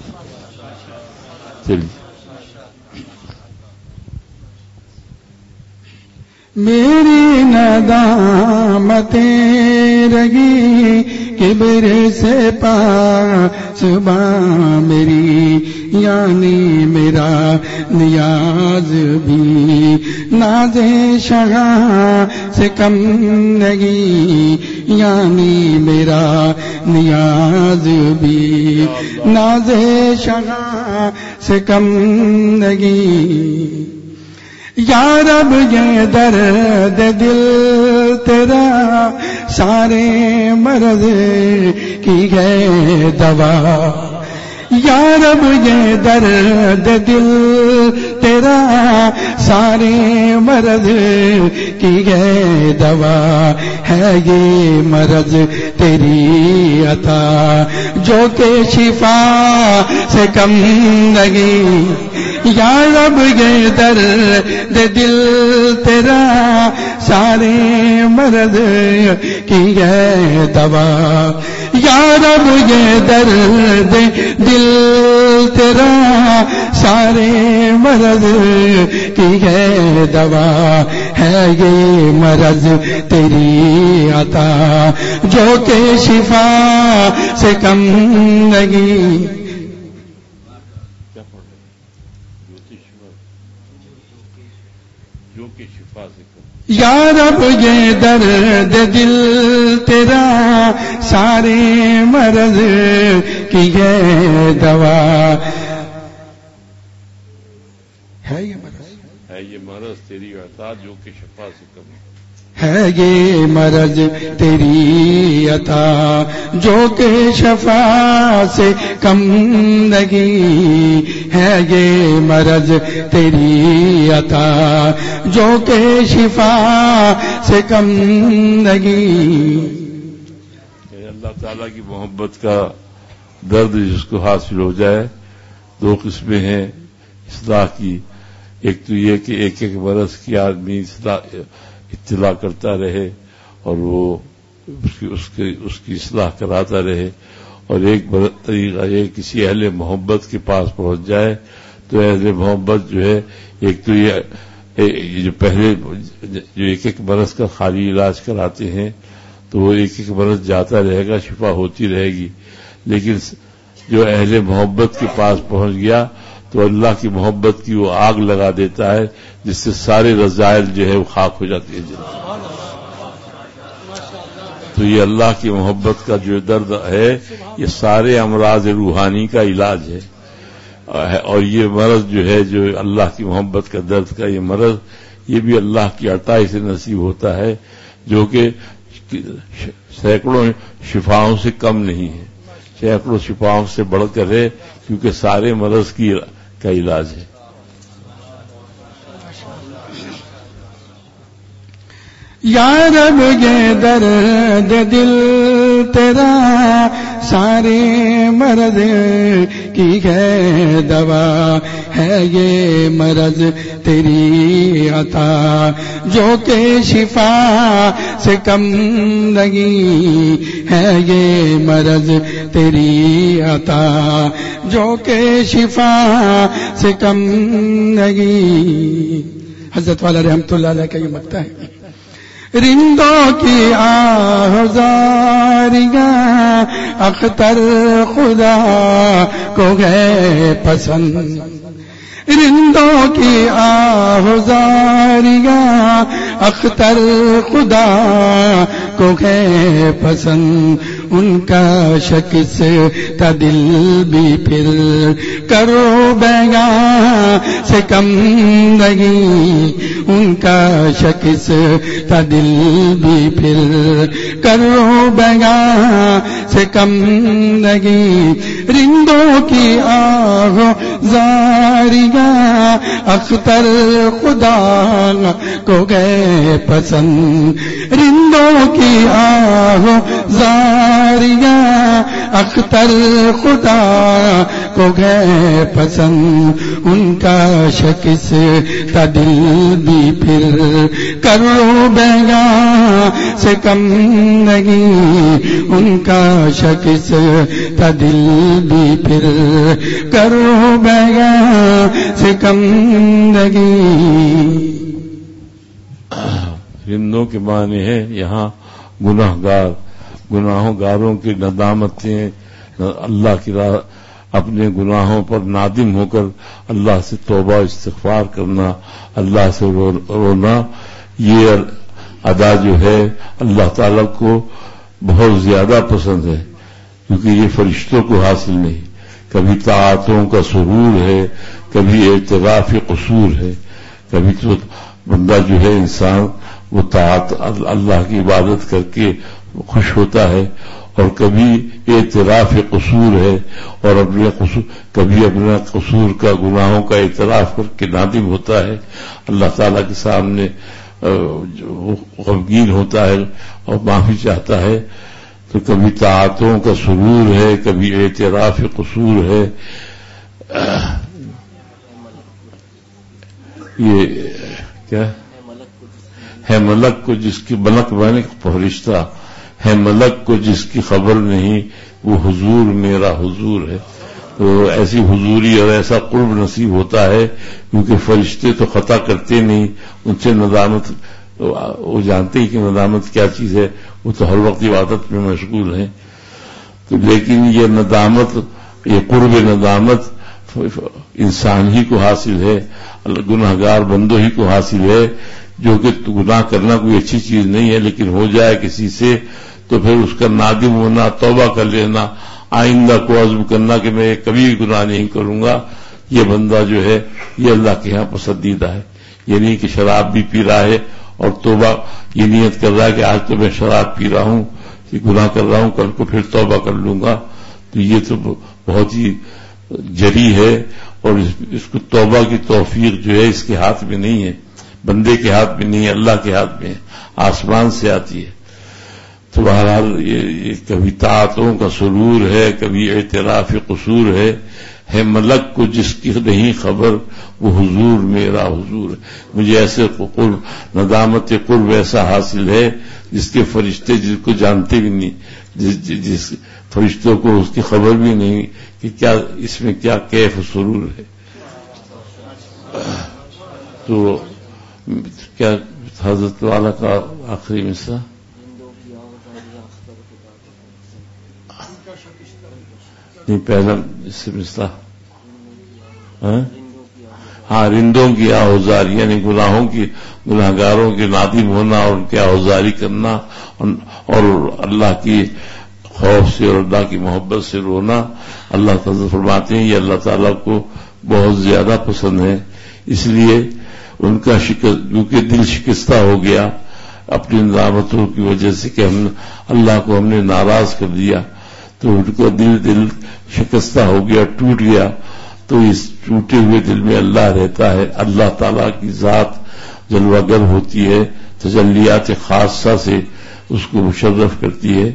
چلیے میری ندامتیں رگی کبر سے پاسباں میری، یعنی میرا نیاز بھی ناز شاہ سے کم نہیں، یعنی میرا نیاز بھی ناز شاہ سے کم نہیں. یا رب یہ درد دل تیرا سارے مرض کی ہے دوا، یا رب یہ درد دل تیرا سارے مرض کی ہے دوا، ہے یہ مرض تیری عطا جو کہ شفا سے کم نہیں. یا رب یہ درد دل تیرا سارے مرض کی ہے دوا، یا رب یہ درد دل تیرا سارے مرض کی ہے دوا، ہے یہ مرض تیری عطا جو کہ شفا سے کم نہیں. یا رب یہ درد دل تیرا سارے مرض کی ہے دوا، ہے یہ مرض ہے یہ مرض تیری عطا جو کہ شفا سے کم، ہے یہ مرض تیری عطا جو کہ شفا سے کم نہیں، ہے یہ مرض تیری عطا جو کہ شفا سے کم نہیں. اللہ تعالیٰ کی محبت کا درد جس کو حاصل ہو جائے، دو قسمیں ہیں اصلاح کی. ایک تو یہ کہ ایک ایک برس کی آدمی اصلاح اطلاع کرتا رہے اور وہ اس کی اس کی اس کی اصلاح کراتا رہے، اور ایک طریقہ یہ کسی اہل محبت کے پاس پہنچ جائے تو اہل محبت جو ہے ایک تو یہ جو پہلے جو ایک ایک برس کا خالی علاج کراتے ہیں تو وہ ایک ایک برس جاتا رہے گا، شفا ہوتی رہے گی. لیکن جو اہل محبت کے پاس پہنچ گیا تو اللہ کی محبت کی وہ آگ لگا دیتا ہے جس سے سارے رذائل جو ہے وہ خاک ہو جاتی ہے. تو یہ اللہ کی محبت کا جو درد ہے یہ سارے امراض روحانی کا علاج ہے، اور یہ مرض جو ہے جو اللہ کی محبت کا درد کا یہ مرض یہ بھی اللہ کی عطائی سے نصیب ہوتا ہے، جو کہ سینکڑوں شفاؤں سے کم نہیں ہے، سینکڑوں شفاؤں سے بڑھ کر ہے، کیونکہ سارے مرض کی کا علاج ہے. یا رب یہ درد دل تیرا سارے مرض کی ہے دوا ہے، یہ مرض تیری عطا جو کہ شفا سے کم نہیں ہے، یہ مرض تیری عطا جو کہ شفا سے کم نہیں۔ حضرت والا رحمت اللہ علیہ کا یہ مکتا ہے، رندوں کی آہزاریاں اختر خدا کو گئے پسند، رندوں کی آہزاریاں اختر خدا کو گئے پسند، ان کا شکست تا دل بھی پھر کرو بیگاں سے کم نہیں، ان کا شکست تا دل بھی پھر کرو بیگاں سے کم نہیں، رندوں کی آہو زاریاں اختر خدا کو گئے پسند، رندوں کی آہو زاریاں اختر خدا کو گئے پسند، ان کا شکست تا دل بھی پھر کرو بیگاں سے کم نہیں، ان کا شکست تا دل بھی پھر کرو بیگاں سے کم نہیں۔ رندوں کے معنی ہے یہاں گناہ گار، گناہوں گاروں کی ندامتیں، اللہ کی راہ اپنے گناہوں پر نادم ہو کر اللہ سے توبہ استغفار کرنا، اللہ سے رونا، یہ ادا جو ہے اللہ تعالی کو بہت زیادہ پسند ہے، کیونکہ یہ فرشتوں کو حاصل نہیں۔ کبھی طاعتوں کا سرور ہے، کبھی اعتراف قصور ہے، کبھی تو بندہ جو ہے انسان وہ طاعت اللہ کی عبادت کر کے خوش ہوتا ہے، اور کبھی اعتراف قصور ہے اور اپنے قصور کبھی اپنا قصور کا گناہوں کا اعتراف کر کے نادم ہوتا ہے، اللہ تعالیٰ کے سامنے غمگین ہوتا ہے اور معافی چاہتا ہے۔ تو کبھی طاعتوں کا سرور ہے، کبھی اعتراف قصور ہے۔ یہ کیا ہے؟ ملک کو جس کی ملک بنے فرشتہ ہے، ملک کو جس کی خبر نہیں وہ حضور میرا حضور ہے۔ تو ایسی حضوری اور ایسا قرب نصیب ہوتا ہے، کیونکہ فرشتے تو خطا کرتے نہیں، ان سے ندامت وہ جانتے ہی کہ ندامت کیا چیز ہے، وہ تو ہر وقت عبادت میں مشغول ہیں۔ تو لیکن یہ ندامت، یہ قرب ندامت انسان ہی کو حاصل ہے، گناہگار بندوں ہی کو حاصل ہے، جو کہ گناہ کرنا کوئی اچھی چیز نہیں ہے، لیکن ہو جائے کسی سے تو پھر اس کا نادم ہونا، توبہ کر لینا، آئندہ کو عزم کرنا کہ میں کبھی گناہ نہیں کروں گا، یہ بندہ جو ہے یہ اللہ کے ہاں پسندیدہ ہے۔ یہ نہیں کہ شراب بھی پی رہا ہے اور توبہ یہ نیت کر رہا ہے کہ آج تو میں شراب پی رہا ہوں، کہ گناہ کر رہا ہوں، کل کو پھر توبہ کر لوں گا، تو یہ تو بہت ہی جری ہے، اور اس کو توبہ کی توفیق جو ہے اس کے ہاتھ میں نہیں ہے، بندے کے ہاتھ میں نہیں ہے، اللہ کے ہاتھ میں ہے، آسمان سے آتی ہے۔ تو بہرحال یہ کبھی طاعتوں کا سرور ہے، کبھی اعتراف قصور ہے ہے ملک کو جس کی نہیں خبر وہ حضور میرا حضور ہے۔ مجھے ایسے قرب ندامت قرب ایسا حاصل ہے جس کے فرشتے جس کو جانتے بھی نہیں، جس, جس فرشتوں کو اس کی خبر بھی نہیں کہ کیا اس میں کیا کیف و سرور ہے۔ تو کیا حضرت والا کا آخری مصرع نہیں، پہلا اس سے مصرع ہاں رندوں کی آہوزاری، یعنی گناہوں کی گناہگاروں کے نادم ہونا اور ان کی آہوزاری کرنا اور اللہ کی خوف سے اور اللہ کی محبت سے رونا، اللہ تعالیٰ فرماتے ہیں یہ اللہ تعالیٰ کو بہت زیادہ پسند ہے۔ اس لیے ان کا شکست، کیونکہ دل شکستہ ہو گیا اپنی ندامتوں کی وجہ سے کہ ہم اللہ کو ہم نے ناراض کر دیا، تو ان کو دل دل شکستہ ہو گیا، ٹوٹ گیا، تو اس ٹوٹے ہوئے دل میں اللہ رہتا ہے، اللہ تعالیٰ کی ذات جلوہ گر ہوتی ہے، تجلیات خاصہ سے اس کو مشرف کرتی ہے،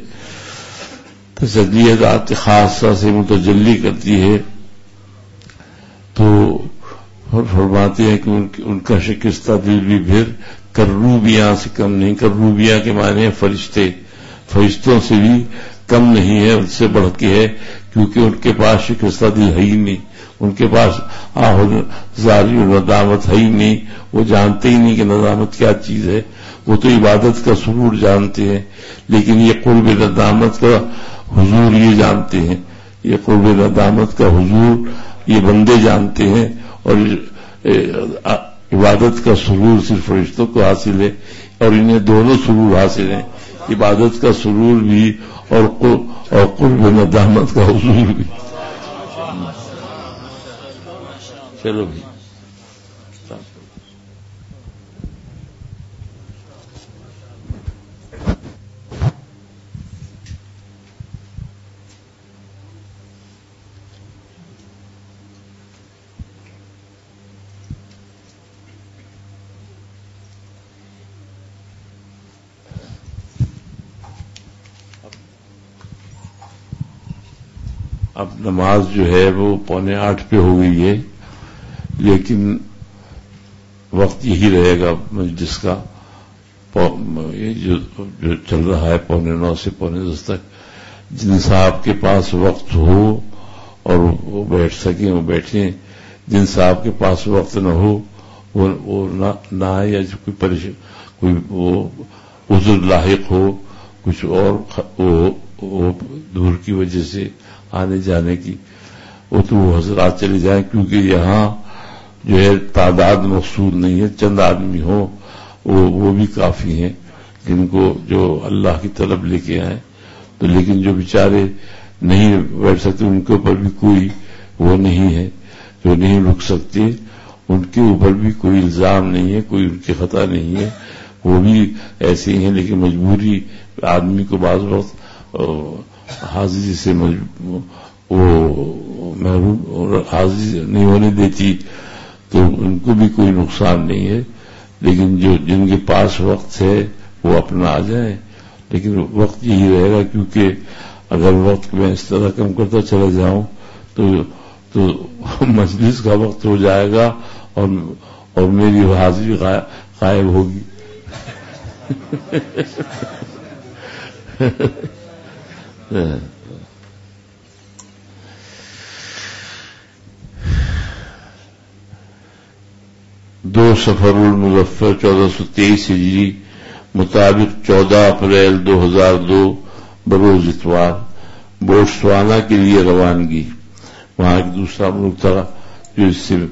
تجلیات خاصہ سے متجلی کرتی ہے. تو فرماتے ہیں کہ ان کا شکستہ دل بھی پھر کروبیاں سے کم نہیں. کروبیاں کے معنی ہیں فرشتے، فرشتوں سے بھی کم نہیں ہے، ان سے بڑھ کے ہے، کیونکہ ان کے پاس شکستہ دل ہے ہی نہیں، ان کے پاس آہد زاری و ندامت ہے ہی نہیں، وہ جانتے ہی نہیں کہ ندامت کیا چیز ہے. وہ تو عبادت کا سرور جانتے ہیں، لیکن یہ قرب ندامت کا حضور یہ جانتے ہیں، یہ قرب ندامت کا حضور یہ بندے جانتے ہیں. اور عبادت کا سرور صرف فرشتوں کو حاصل ہے، اور انہیں دونوں سرور حاصل ہیں، عبادت کا سرور بھی اور قرب ندامت کا حضور بھی. چلو بھی اب نماز جو ہے وہ پونے آٹھ پہ ہو گئی ہے، لیکن وقت یہی رہے گا مجلس کا، جو جو چل رہا ہے پونے نو سے پونے دس تک. جن صاحب کے پاس وقت ہو اور وہ بیٹھ سکیں وہ بیٹھیں، جن صاحب کے پاس وقت نہ ہو وہ, وہ نہ, نہ آئے، یا جو کوئی پریشان کوئی وہ عذر لاحق ہو، کچھ اور وہ, وہ دور کی وجہ سے آنے جانے کی، وہ تو وہ حضرات چلے جائیں، کیونکہ یہاں جو ہے تعداد مقصود نہیں ہے، چند آدمی ہوں وہ وہ بھی کافی ہیں جن کو جو اللہ کی طلب لے کے آئیں. تو لیکن جو بیچارے نہیں بیٹھ سکتے ان کے اوپر بھی کوئی وہ نہیں ہے، جو نہیں رک سکتے ان کے اوپر بھی کوئی الزام نہیں ہے، کوئی ان کی خطا نہیں ہے، وہ بھی ایسے ہی ہیں. لیکن مجبوری آدمی کو بعض وقت حاضری سے وہ محروم حاضری نہیں ہونے دیتی، تو ان کو بھی کوئی نقصان نہیں ہے. لیکن جو جن کے پاس وقت ہے وہ اپنا آ جائیں، لیکن وقت یہی رہے گا، کیونکہ اگر وقت میں اس طرح کم کرتا چلا جاؤں تو تو مجلس کا وقت ہو جائے گا اور اور میری حاضری غائب ہوگی. دو سفر المظفر چودہ سو تیئیس ہجری مطابق چودہ اپریل دو ہزار دو بروز اتوار بوٹسوانا کے لیے روانگی. وہاں ایک دوسرا ملک تھا جو اس سے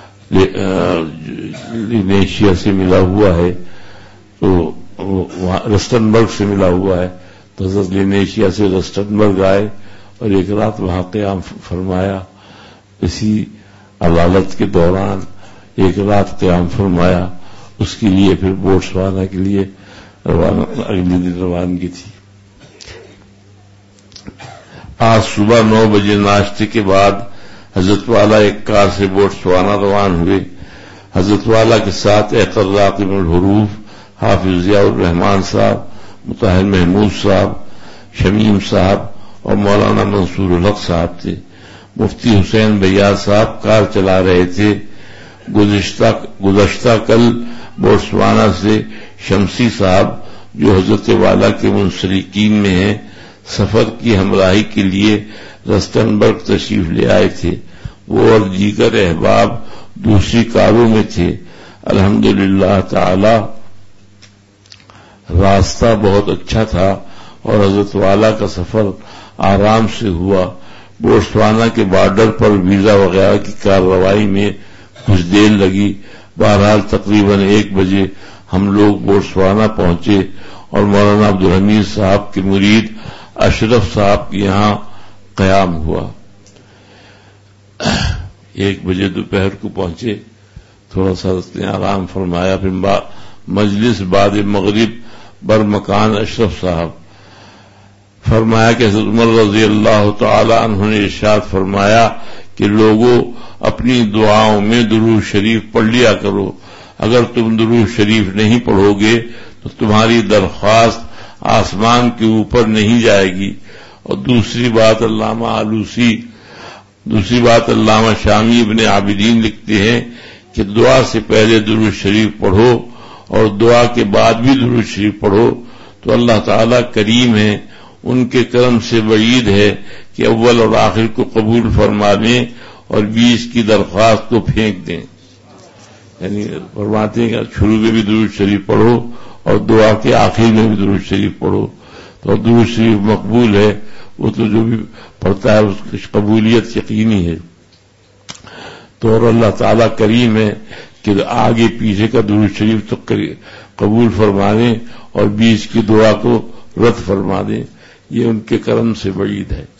لینیشیا سے ملا ہوا ہے، تو وہاں رسٹنبرگ سے ملا ہوا ہے، تو حضرت لینیشیا سے رسٹنبرگ آئے اور ایک رات وہاں قیام فرمایا. اسی عدالت کے دوران ایک رات قیام فرمایا، اس کے لیے پھر بوٹسوانا کے لیے اگلے دن روانگی تھی. آج صبح نو بجے ناشتے کے بعد حضرت والا ایک کار سے بوٹسوانا روان ہوئے. حضرت والا کے ساتھ اقراق ابن الحروف، حافظ ضیاء الرحمان صاحب، مطہر محمود صاحب، شمیم صاحب اور مولانا منصور الحق صاحب تھے. مفتی حسین بھیا صاحب کار چلا رہے تھے. گزشتہ گزشتہ کل بوٹسوانا سے شمسی صاحب جو حضرت والا کے منسلکین میں ہیں سفر کی ہمراہی کے لیے رسٹنبرگ تشریف لے آئے تھے. وہ اور دیگر احباب دوسری کاروں میں تھے. الحمدللہ تعالی راستہ بہت اچھا تھا اور حضرت والا کا سفر آرام سے ہوا. بوٹسوانا کے بارڈر پر ویزا وغیرہ کی کارروائی میں کچھ دیر لگی. بہرحال تقریباً ایک بجے ہم لوگ بوٹسوانا پہنچے اور مولانا عبدالحمید صاحب کے مرید اشرف صاحب کے یہاں قیام ہوا. ایک بجے دوپہر کو پہنچے، تھوڑا سا نے آرام فرمایا. پھر مجلس بعد مغرب بر مکان اشرف صاحب فرمایا کہ حضرت عمر رضی اللہ تعالی عنہ نے ارشاد فرمایا کہ لوگوں اپنی دعاؤں میں درود شریف پڑھ لیا کرو. اگر تم درود شریف نہیں پڑھو گے تو تمہاری درخواست آسمان کے اوپر نہیں جائے گی. اور دوسری بات علامہ آلوسی دوسری بات علامہ شامی ابن عابدین لکھتے ہیں کہ دعا سے پہلے درود شریف پڑھو اور دعا کے بعد بھی درود شریف پڑھو تو اللہ تعالیٰ کریم ہے، ان کے کرم سے بعید ہے کہ اول اور آخر کو قبول فرما دیں اور بیچ کی درخواست کو پھینک دیں. یعنی فرماتے ہیں کہ شروع میں بھی درود شریف پڑھو اور دعا کے آخر میں بھی درود شریف پڑھو. تو درود شریف مقبول ہے، وہ تو جو بھی پڑھتا ہے اس کی قبولیت یقینی ہے. تو اور اللہ تعالیٰ کریم ہے کہ آگے پیچھے کا درود شریف تو قبول فرما دیں اور بیچ کی دعا کو رد فرما دیں، یہ ان کے کرم سے بعید ہے.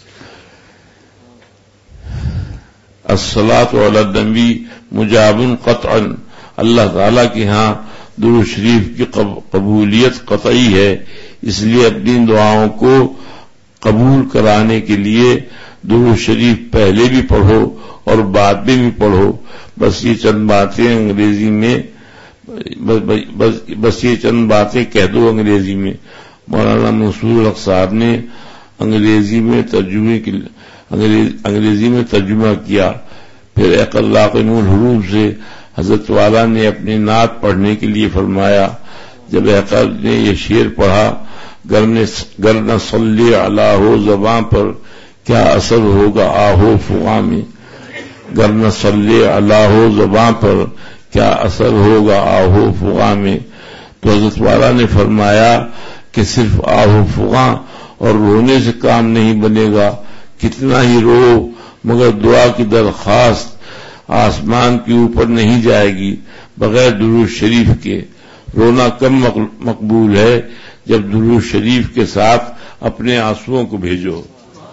الصلاۃ علی النبی مجاب قطعا، اللہ تعالیٰ کے ہاں درود شریف کی قبولیت قطعی ہے، اس لیے اپنی دعاؤں کو قبول کرانے کے لیے درود شریف پہلے بھی پڑھو اور بعد میں بھی پڑھو. بس یہ چند باتیں انگریزی میں بس, بس, بس یہ چند باتیں کہہ دو انگریزی میں. مولانا منصور الحق صاحب نے انگریزی میں ترجمے کی انگریز, انگریزی میں ترجمہ کیا. پھر اقلاقین الحروف سے حضرت والا نے اپنی نعت پڑھنے کے لیے فرمایا. جب اقل نے یہ شعر پڑھا، گر نہ صلی علی ہو زباں پر کیا اثر ہوگا آہو فغاں میں، گر نہ صلی علی ہو زباں پر کیا اثر ہوگا آہو فغاں میں. تو حضرت والا نے فرمایا کہ صرف آہو فغاں اور رونے سے کام نہیں بنے گا، کتنا ہی رو مگر دعا کی درخواست آسمان کے اوپر نہیں جائے گی بغیر درود شریف کے. رونا کم مقبول ہے جب درود شریف کے ساتھ اپنے آنسوؤں کو بھیجو.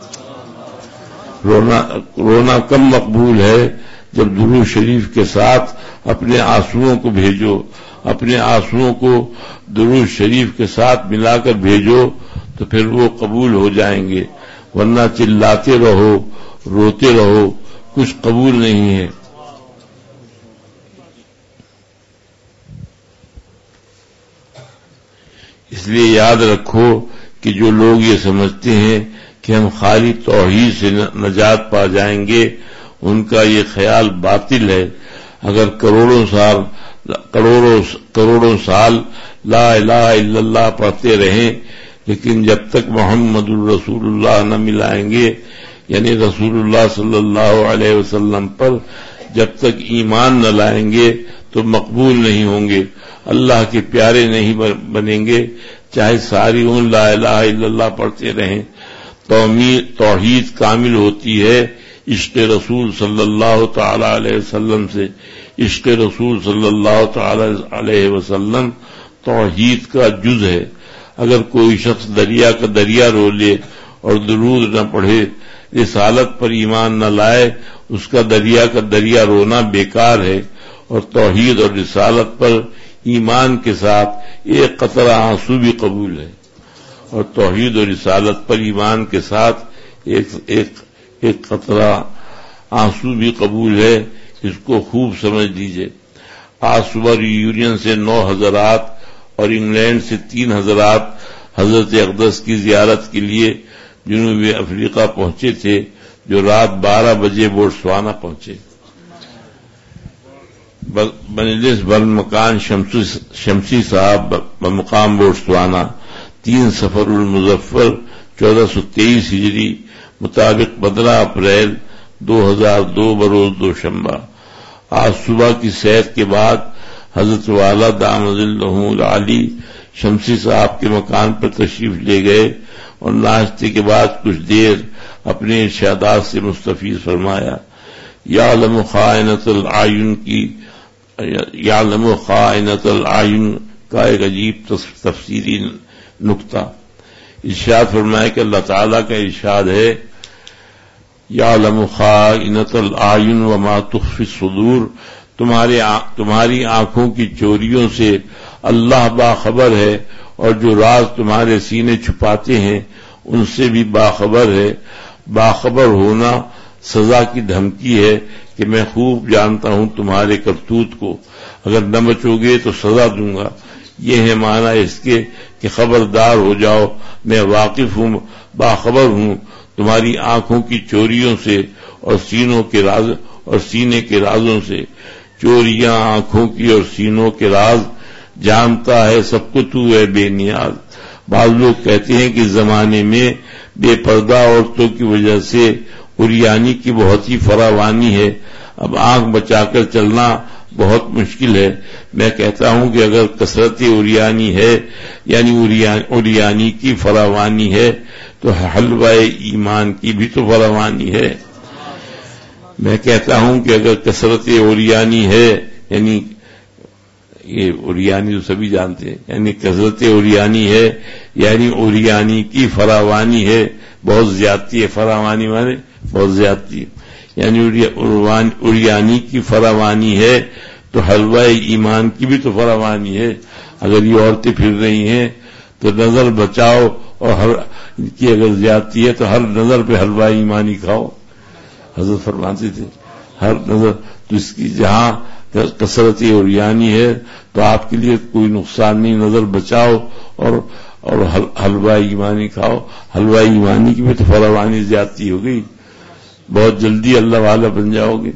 رونا رونا کم مقبول ہے جب درود شریف کے ساتھ اپنے آنسوؤں کو بھیجو. اپنے آنسوؤں کو درود شریف کے ساتھ ملا کر بھیجو تو پھر وہ قبول ہو جائیں گے، ورنہ چلاتے رہو روتے رہو کچھ قبول نہیں ہے. اس لیے یاد رکھو کہ جو لوگ یہ سمجھتے ہیں کہ ہم خالی توحید سے نجات پا جائیں گے، ان کا یہ خیال باطل ہے. اگر کروڑوں سال کروڑوں کروڑوں سال لا الہ الا اللہ پڑھتے رہیں لیکن جب تک محمد الرسول اللہ نہ ملائیں گے، یعنی رسول اللہ صلی اللہ علیہ وسلم پر جب تک ایمان نہ لائیں گے تو مقبول نہیں ہوں گے، اللہ کے پیارے نہیں بنیں گے، چاہے ساری عمر لا الہ الا اللہ پڑھتے رہیں. توحید کامل ہوتی ہے عشق رسول صلی اللہ تعالی علیہ وسلم سے. عشق رسول صلی اللہ تعالی علیہ وسلم توحید کا جز ہے. اگر کوئی شخص دریا کا دریا رو لے اور درود نہ پڑھے، رسالت پر ایمان نہ لائے، اس کا دریا کا دریا رونا بیکار ہے. اور توحید اور رسالت پر ایمان کے ساتھ ایک قطرہ آنسو بھی قبول ہے. اور توحید اور رسالت پر ایمان کے ساتھ ایک ایک ایک قطرہ آنسو بھی قبول ہے. اس کو خوب سمجھ لیجیے. آج صبح ریونین سے نو حضرات اور انگلینڈ سے تین حضرات حضرت اقدس کی زیارت کے لیے جنوبی افریقہ پہنچے تھے، جو رات بارہ بجے بوٹسوانا پہنچے. بنجلس بالمکان شمسی صاحب بمقام بوٹسوانا، تین سفر المظفر چودہ سو تیئیس ہجری مطابق پندرہ اپریل دو ہزار دو بروز دوشنبہ. آج صبح کی سیر کے بعد حضرت والا دامت ظلہ العالی شمسی صاحب کے مکان پر تشریف لے گئے اور ناشتے کے بعد کچھ دیر اپنے ارشادات سے مستفیض فرمایا. یعلم خائنۃ العیون کی یعلم خائنۃ العیون کا ایک عجیب تفسیری نکتہ. ارشاد فرمایا کہ اللہ تعالیٰ کا ارشاد ہے یعلم خائنۃ الاعین وما تخفی الصدور، تمہارے تمہاری آنکھوں کی چوریوں سے اللہ باخبر ہے اور جو راز تمہارے سینے چھپاتے ہیں ان سے بھی باخبر ہے. باخبر ہونا سزا کی دھمکی ہے کہ میں خوب جانتا ہوں تمہارے کرتوت کو. اگر نہ بچو گے تو سزا دوں گا. یہ ہے معنی اس کے کہ خبردار ہو جاؤ، میں واقف ہوں، باخبر ہوں تمہاری آنکھوں کی چوریوں سے اور سینوں کے راز اور سینے کے رازوں سے. چوریاں آنکھوں کی اور سینوں کے راز جانتا ہے سب کو تو ہے بے نیاز. بعض لوگ کہتے ہیں کہ زمانے میں بے پردہ عورتوں کی وجہ سے عریانی کی بہت ہی فراوانی ہے، اب آنکھ بچا کر چلنا بہت مشکل ہے. میں کہتا ہوں کہ اگر کثرت عریانی ہے یعنی عریانی کی فراوانی ہے تو حلوہ ایمان کی بھی تو فراوانی ہے. میں کہتا ہوں کہ اگر کثرت عریانی ہے یعنی یہ عریانی تو سبھی جانتے ہیں، یعنی کثرت عریانی ہے یعنی عریانی کی فراوانی ہے، بہت زیادتی ہے. فراوانی مانے بہت زیادتی، یعنی عریانی کی فراوانی ہے تو حلوہ ایمان کی بھی تو فراوانی ہے. اگر یہ عورتیں پھر رہی ہیں تو نظر بچاؤ، اور ہر ان کی اگر زیادتی ہے تو ہر نظر پہ حلوہ ایمانی کھاؤ. حضرت فرماتے تھے ہر نظر تو اس کی جہاں کثرت عریانی ہے تو آپ کے لیے کوئی نقصان نہیں، نظر بچاؤ اور اور حلوہ ایمانی کھاؤ. حلوہ ایمانی کی بھی تو فراوانی زیادتی ہو گئی، بہت جلدی اللہ والا بن جاؤ گے.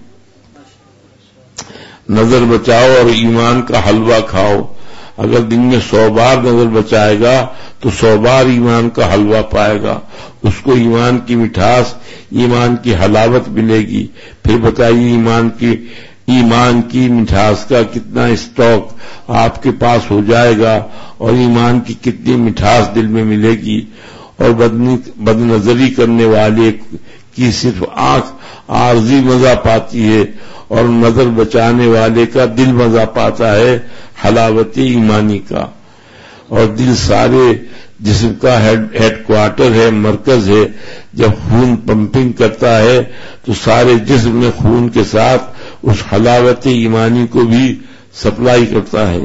نظر بچاؤ اور ایمان کا حلوہ کھاؤ. اگر دن میں سو بار نظر بچائے گا تو سو بار ایمان کا حلوہ پائے گا، اس کو ایمان کی مٹھاس، ایمان کی حلاوت ملے گی. پھر بتائیے ایمان کی ایمان کی مٹھاس کا کتنا اسٹاک آپ کے پاس ہو جائے گا اور ایمان کی کتنی مٹھاس دل میں ملے گی. اور بد نظری کرنے والے کی صرف آنکھ عارضی مزہ پاتی ہے اور نظر بچانے والے کا دل مزہ پاتا ہے حلاوت ایمانی کا. اور دل سارے جسم کا ہیڈ کوارٹر ہے، مرکز ہے. جب خون پمپنگ کرتا ہے تو سارے جسم میں خون کے ساتھ اس حلاوت ایمانی کو بھی سپلائی کرتا ہے.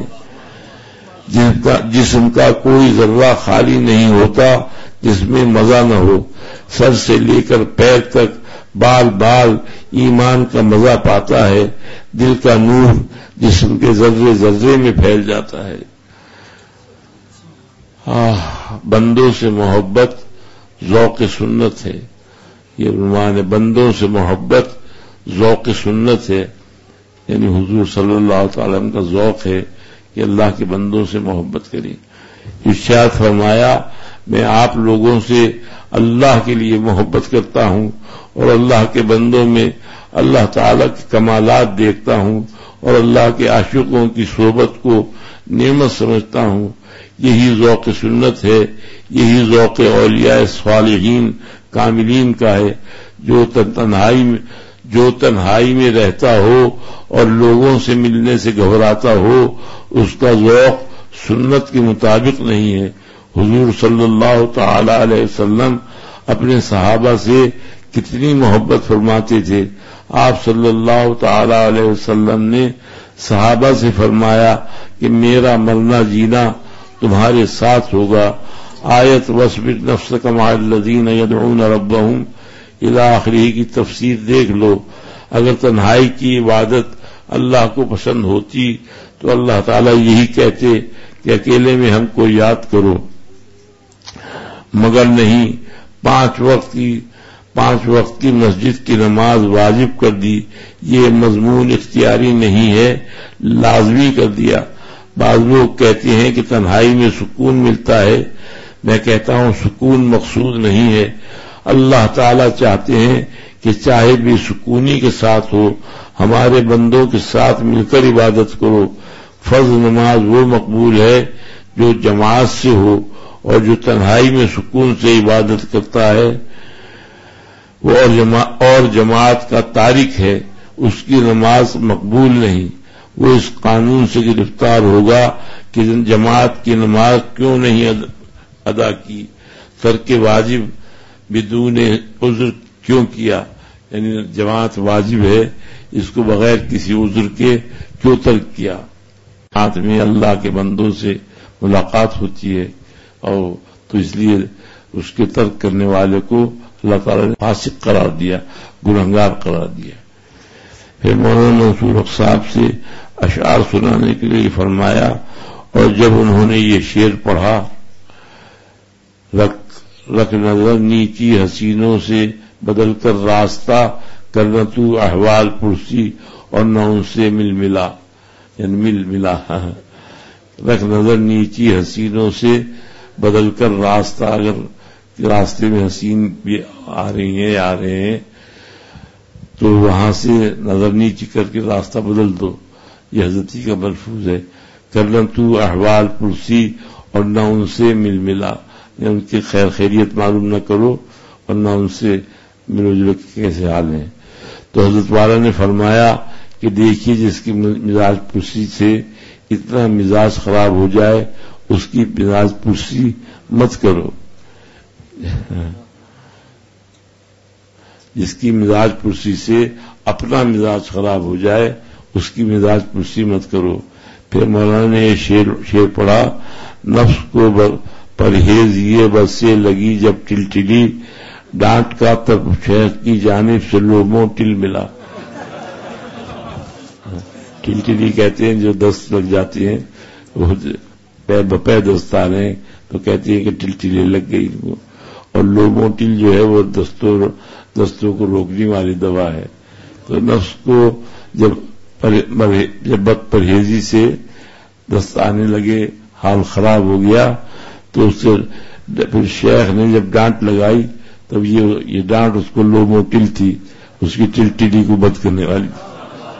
جسم کا کوئی ذرہ خالی نہیں ہوتا جس میں مزہ نہ ہو. سر سے لے کر پیر تک بال بال ایمان کا مزہ پاتا ہے. دل کا نور جسم کے ذرے ذرے میں پھیل جاتا ہے. آہ بندوں سے محبت ذوق سنت ہے. یہ عنوان ہے، بندوں سے محبت ذوق سنت ہے. یعنی حضور صلی اللہ تعالی وسلم کا ذوق ہے کہ اللہ کے بندوں سے محبت کریں. ارشاد فرمایا میں آپ لوگوں سے اللہ کے لیے محبت کرتا ہوں اور اللہ کے بندوں میں اللہ تعالی کے کمالات دیکھتا ہوں اور اللہ کے عاشقوں کی صحبت کو نعمت سمجھتا ہوں. یہی ذوق سنت ہے، یہی ذوق اولیاء صالحین کاملین کا ہے. جو تنہائی میں جو تنہائی میں رہتا ہو اور لوگوں سے ملنے سے گھبراتا ہو، اس کا ذوق سنت کے مطابق نہیں ہے. حضور صلی اللہ تعالی علیہ وسلم اپنے صحابہ سے کتنی محبت فرماتے تھے. آپ صلی اللہ تعالی علیہ وسلم نے صحابہ سے فرمایا کہ میرا مرنا جینا تمہارے ساتھ ہوگا. آیت وَاصْبِرْ نَفْسَكَ مَعَ الَّذِينَ يَدْعُونَ رَبَّهُمْ اِلَىٰ آخِرِهِ کی تفسیر دیکھ لو. اگر تنہائی کی عبادت اللہ کو پسند ہوتی تو اللہ تعالیٰ یہی کہتے کہ اکیلے میں ہم کو یاد کرو، مگر نہیں. پانچ وقت کی پانچ وقت کی مسجد کی نماز واجب کر دی. یہ مضمون اختیاری نہیں ہے، لازمی کر دیا. بعض لوگ کہتے ہیں کہ تنہائی میں سکون ملتا ہے. میں کہتا ہوں سکون مقصود نہیں ہے. اللہ تعالیٰ چاہتے ہیں کہ چاہے بھی سکونی کے ساتھ ہو، ہمارے بندوں کے ساتھ مل کر عبادت کرو. فرض نماز وہ مقبول ہے جو جماعت سے ہو، اور جو تنہائی میں سکون سے عبادت کرتا ہے وہ اور, جما اور جماعت کا تارک ہے، اس کی نماز مقبول نہیں. وہ اس قانون سے گرفتار ہوگا کہ جماعت کی نماز کیوں نہیں ادا کی، ترک واجب بدون عذر کیوں کیا. یعنی جماعت واجب ہے، اس کو بغیر کسی عذر کے کیوں ترک کیا. ہاتھ میں اللہ کے بندوں سے ملاقات ہوتی ہے، اور تو اس لیے اس کے ترک کرنے والے کو اللہ تعالیٰ نے فاسق قرار دیا، گنہگار قرار دیا. پھر مولانا منصور حق صاحب سے اشعار سنانے کے لیے فرمایا، اور جب انہوں نے یہ شعر پڑھا، رکھ رکھ نظر نیچی حسینوں سے بدل کر راستہ، کرنا تو احوال پرسی اور نہ ان سے مل ملا، یعنی مل ملا رکھ نظر نیچی حسینوں سے بدل کر راستہ، اگر راستے میں حسین بھی آ رہی ہیں آ رہے ہیں تو وہاں سے نظر نیچی کر کے راستہ بدل دو، یہ حضرتی کا ملفوظ ہے۔ کرنا تو احوال پرسی اور نہ ان سے مل ملا، یعنی ان کی خیر خیریت معلوم نہ کرو اور نہ ان سے ملو جلو کیسے حال ہیں۔ تو حضرت والا نے فرمایا کہ دیکھیے جس کی مزاج پرسی سے اتنا مزاج خراب ہو جائے اس کی مزاج پرسی مت کرو، جس کی مزاج پرسی سے اپنا مزاج خراب ہو جائے اس کی مزاج پرسی مت کرو۔ پھر مولانا نے یہ شعر شعر پڑھا، نفس کو پرہیز یہ بس سے لگی جب ٹلٹلی، ڈانٹ کا تب شیخ کی جانب سے لوموں ٹل ملا۔ ٹلٹلی کہتے ہیں جو دست لگ جاتی ہیں، وہ پے بپے دست آ رہے ہیں تو کہتی ہیں کہ ٹلٹلی لگ گئی ان کو، اور لوموں ٹل جو ہے وہ دستوں دستوں کو روکنے والی دوا ہے۔ تو نفس کو جب جب بد پرہیزی سے دست آنے لگے، حال خراب ہو گیا، تو اس سے پھر شیخ نے جب ڈانٹ لگائی تب یہ یہ ڈانٹ اس کو لوموں ٹل تھی، اس کی ٹلٹلی کو بد کرنے والی تھی۔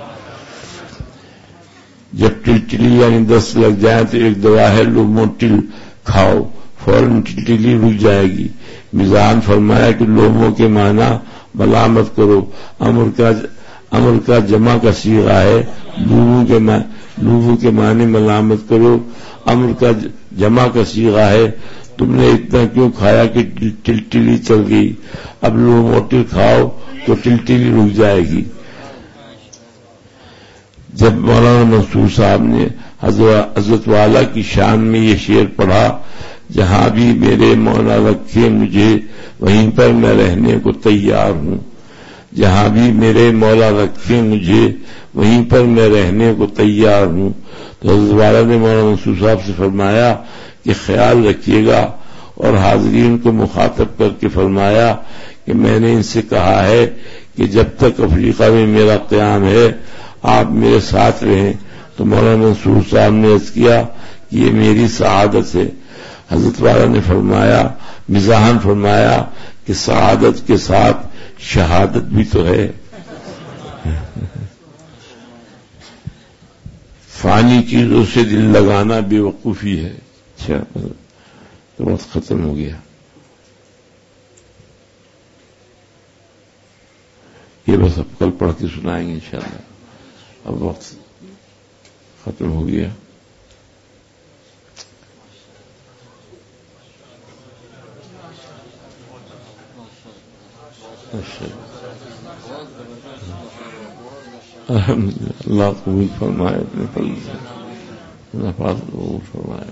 جب ٹلٹلی یعنی دست لگ جائے تو ایک دوا ہے لوموں ٹل، کھاؤ فوراً ٹلٹلی رک جائے گی۔ میزان فرمایا کہ لوموں کے معنی ملامت کرو، امر کا امر کا جمع کا صیغہ ہے، لوموں کے لوموں کے معنی ملامت کرو، امر کا جمع کا صیغہ ہے۔ تم نے اتنا کیوں کھایا کہ ٹلٹلی چل گئی، اب لوموں ٹل کھاؤ تو ٹلٹلی رک جائے گی۔ جب مولانا منصور صاحب نے حضرت والا کی شان میں یہ شعر پڑھا، جہاں بھی میرے مولا رکھے مجھے وہیں پر میں رہنے کو تیار ہوں، جہاں بھی میرے مولا رکھے مجھے وہیں پر میں رہنے کو تیار ہوں، تو حضرت والا نے مولانا منصور صاحب سے فرمایا کہ خیال رکھیے گا، اور حاضرین کو مخاطب کر کے فرمایا کہ میں نے ان سے کہا ہے کہ جب تک افریقہ میں میرا قیام ہے آپ میرے ساتھ رہیں۔ تو مولانا منصور صاحب نے عرض کیا کہ یہ میری سعادت ہے۔ حضرت والا نے فرمایا مزاحاً فرمایا کہ سعادت کے ساتھ شہادت بھی تو ہے۔ فانی چیزوں سے دل لگانا بے وقوفی ہے۔ اچھا تو وقت ختم ہو گیا، یہ بس اب کل پڑھ کے سنائیں گے انشاءاللہ۔ اب وقت ختم ہو گیا۔ الحمدللہ، اللہ قبول فرمائے، اپنے فضل سے نفاذ قبول فرمائے،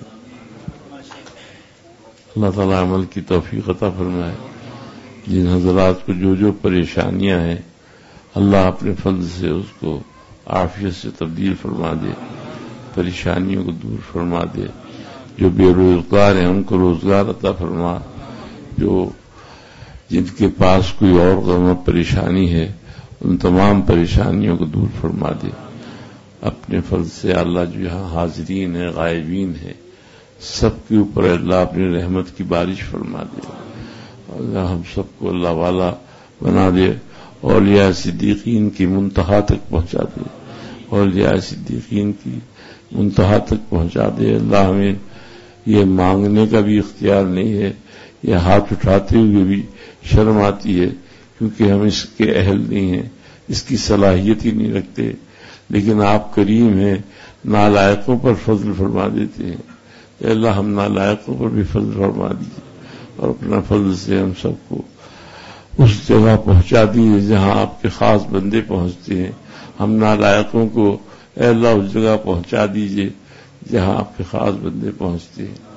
اللہ تعالیٰ عمل کی توفیق عطا فرمائے۔ جن حضرات کو جو جو پریشانیاں ہیں اللہ اپنے فضل سے اس کو عافیت سے تبدیل فرما دے، پریشانیوں کو دور فرما دے۔ جو بے روزگار ہیں ان کو روزگار عطا فرما، جو جن کے پاس کوئی اور غم و پریشانی ہے ان تمام پریشانیوں کو دور فرما دے اپنے فضل سے۔ اللہ جو یہاں حاضرین ہیں غائبین ہیں سب کے اوپر اللہ اپنی رحمت کی بارش فرما دے، اللہ ہم سب کو اللہ والا بنا دے، اولیاء صدیقین کی منتہا تک پہنچا دے، اولیاء صدیقین کی منتہا تک پہنچا دے۔ اللہ ہمیں یہ مانگنے کا بھی اختیار نہیں ہے، یہ ہاتھ اٹھاتے ہوئے بھی شرم آتی ہے کیونکہ ہم اس کے اہل نہیں ہیں، اس کی صلاحیت ہی نہیں رکھتے، لیکن آپ کریم ہیں، نالائقوں پر فضل فرما دیتے ہیں۔ اے اللہ ہم نالائقوں پر بھی فضل فرما دیجیے اور اپنا فضل سے ہم سب کو اس جگہ پہنچا دیجیے جہاں آپ کے خاص بندے پہنچتے ہیں۔ ہم نالائقوں کو اے اللہ اس جگہ پہنچا دیجیے جہاں آپ کے خاص بندے پہنچتے ہیں۔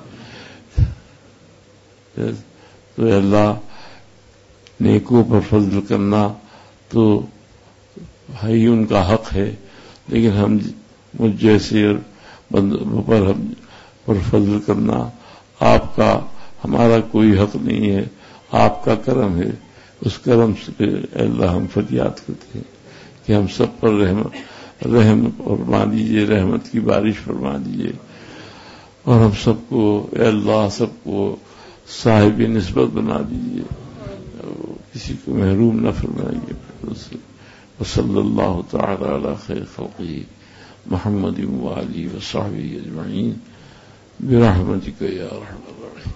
تو اے اللہ نیکوں پر فضل کرنا تو ہے ہی ان کا حق ہے، لیکن ہم مجھ جیسے بندوں پر ہم پر فضل کرنا آپ کا ہمارا کوئی حق نہیں ہے، آپ کا کرم ہے. اس کرم سے اے اللہ ہم فریاد کرتے ہیں کہ ہم سب پر رحم رحم فرما دیجیے، رحمت کی بارش فرما دیجیے، اور ہم سب کو اے اللہ سب کو صاحب نسبت بنا دیجیے، کسی کو محروم نہ فرمائیے. وصلی اللہ تعالی علی خیر خلقہ محمد وآلہ وصحبہ اجمعین برحمتک یا ارحم الراحمین.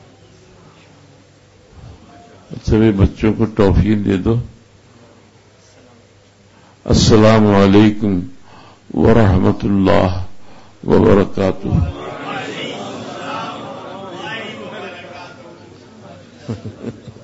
سبھی بچوں کو ٹافی دے دو. السلام علیکم ورحمۃ اللہ وبرکاتہ.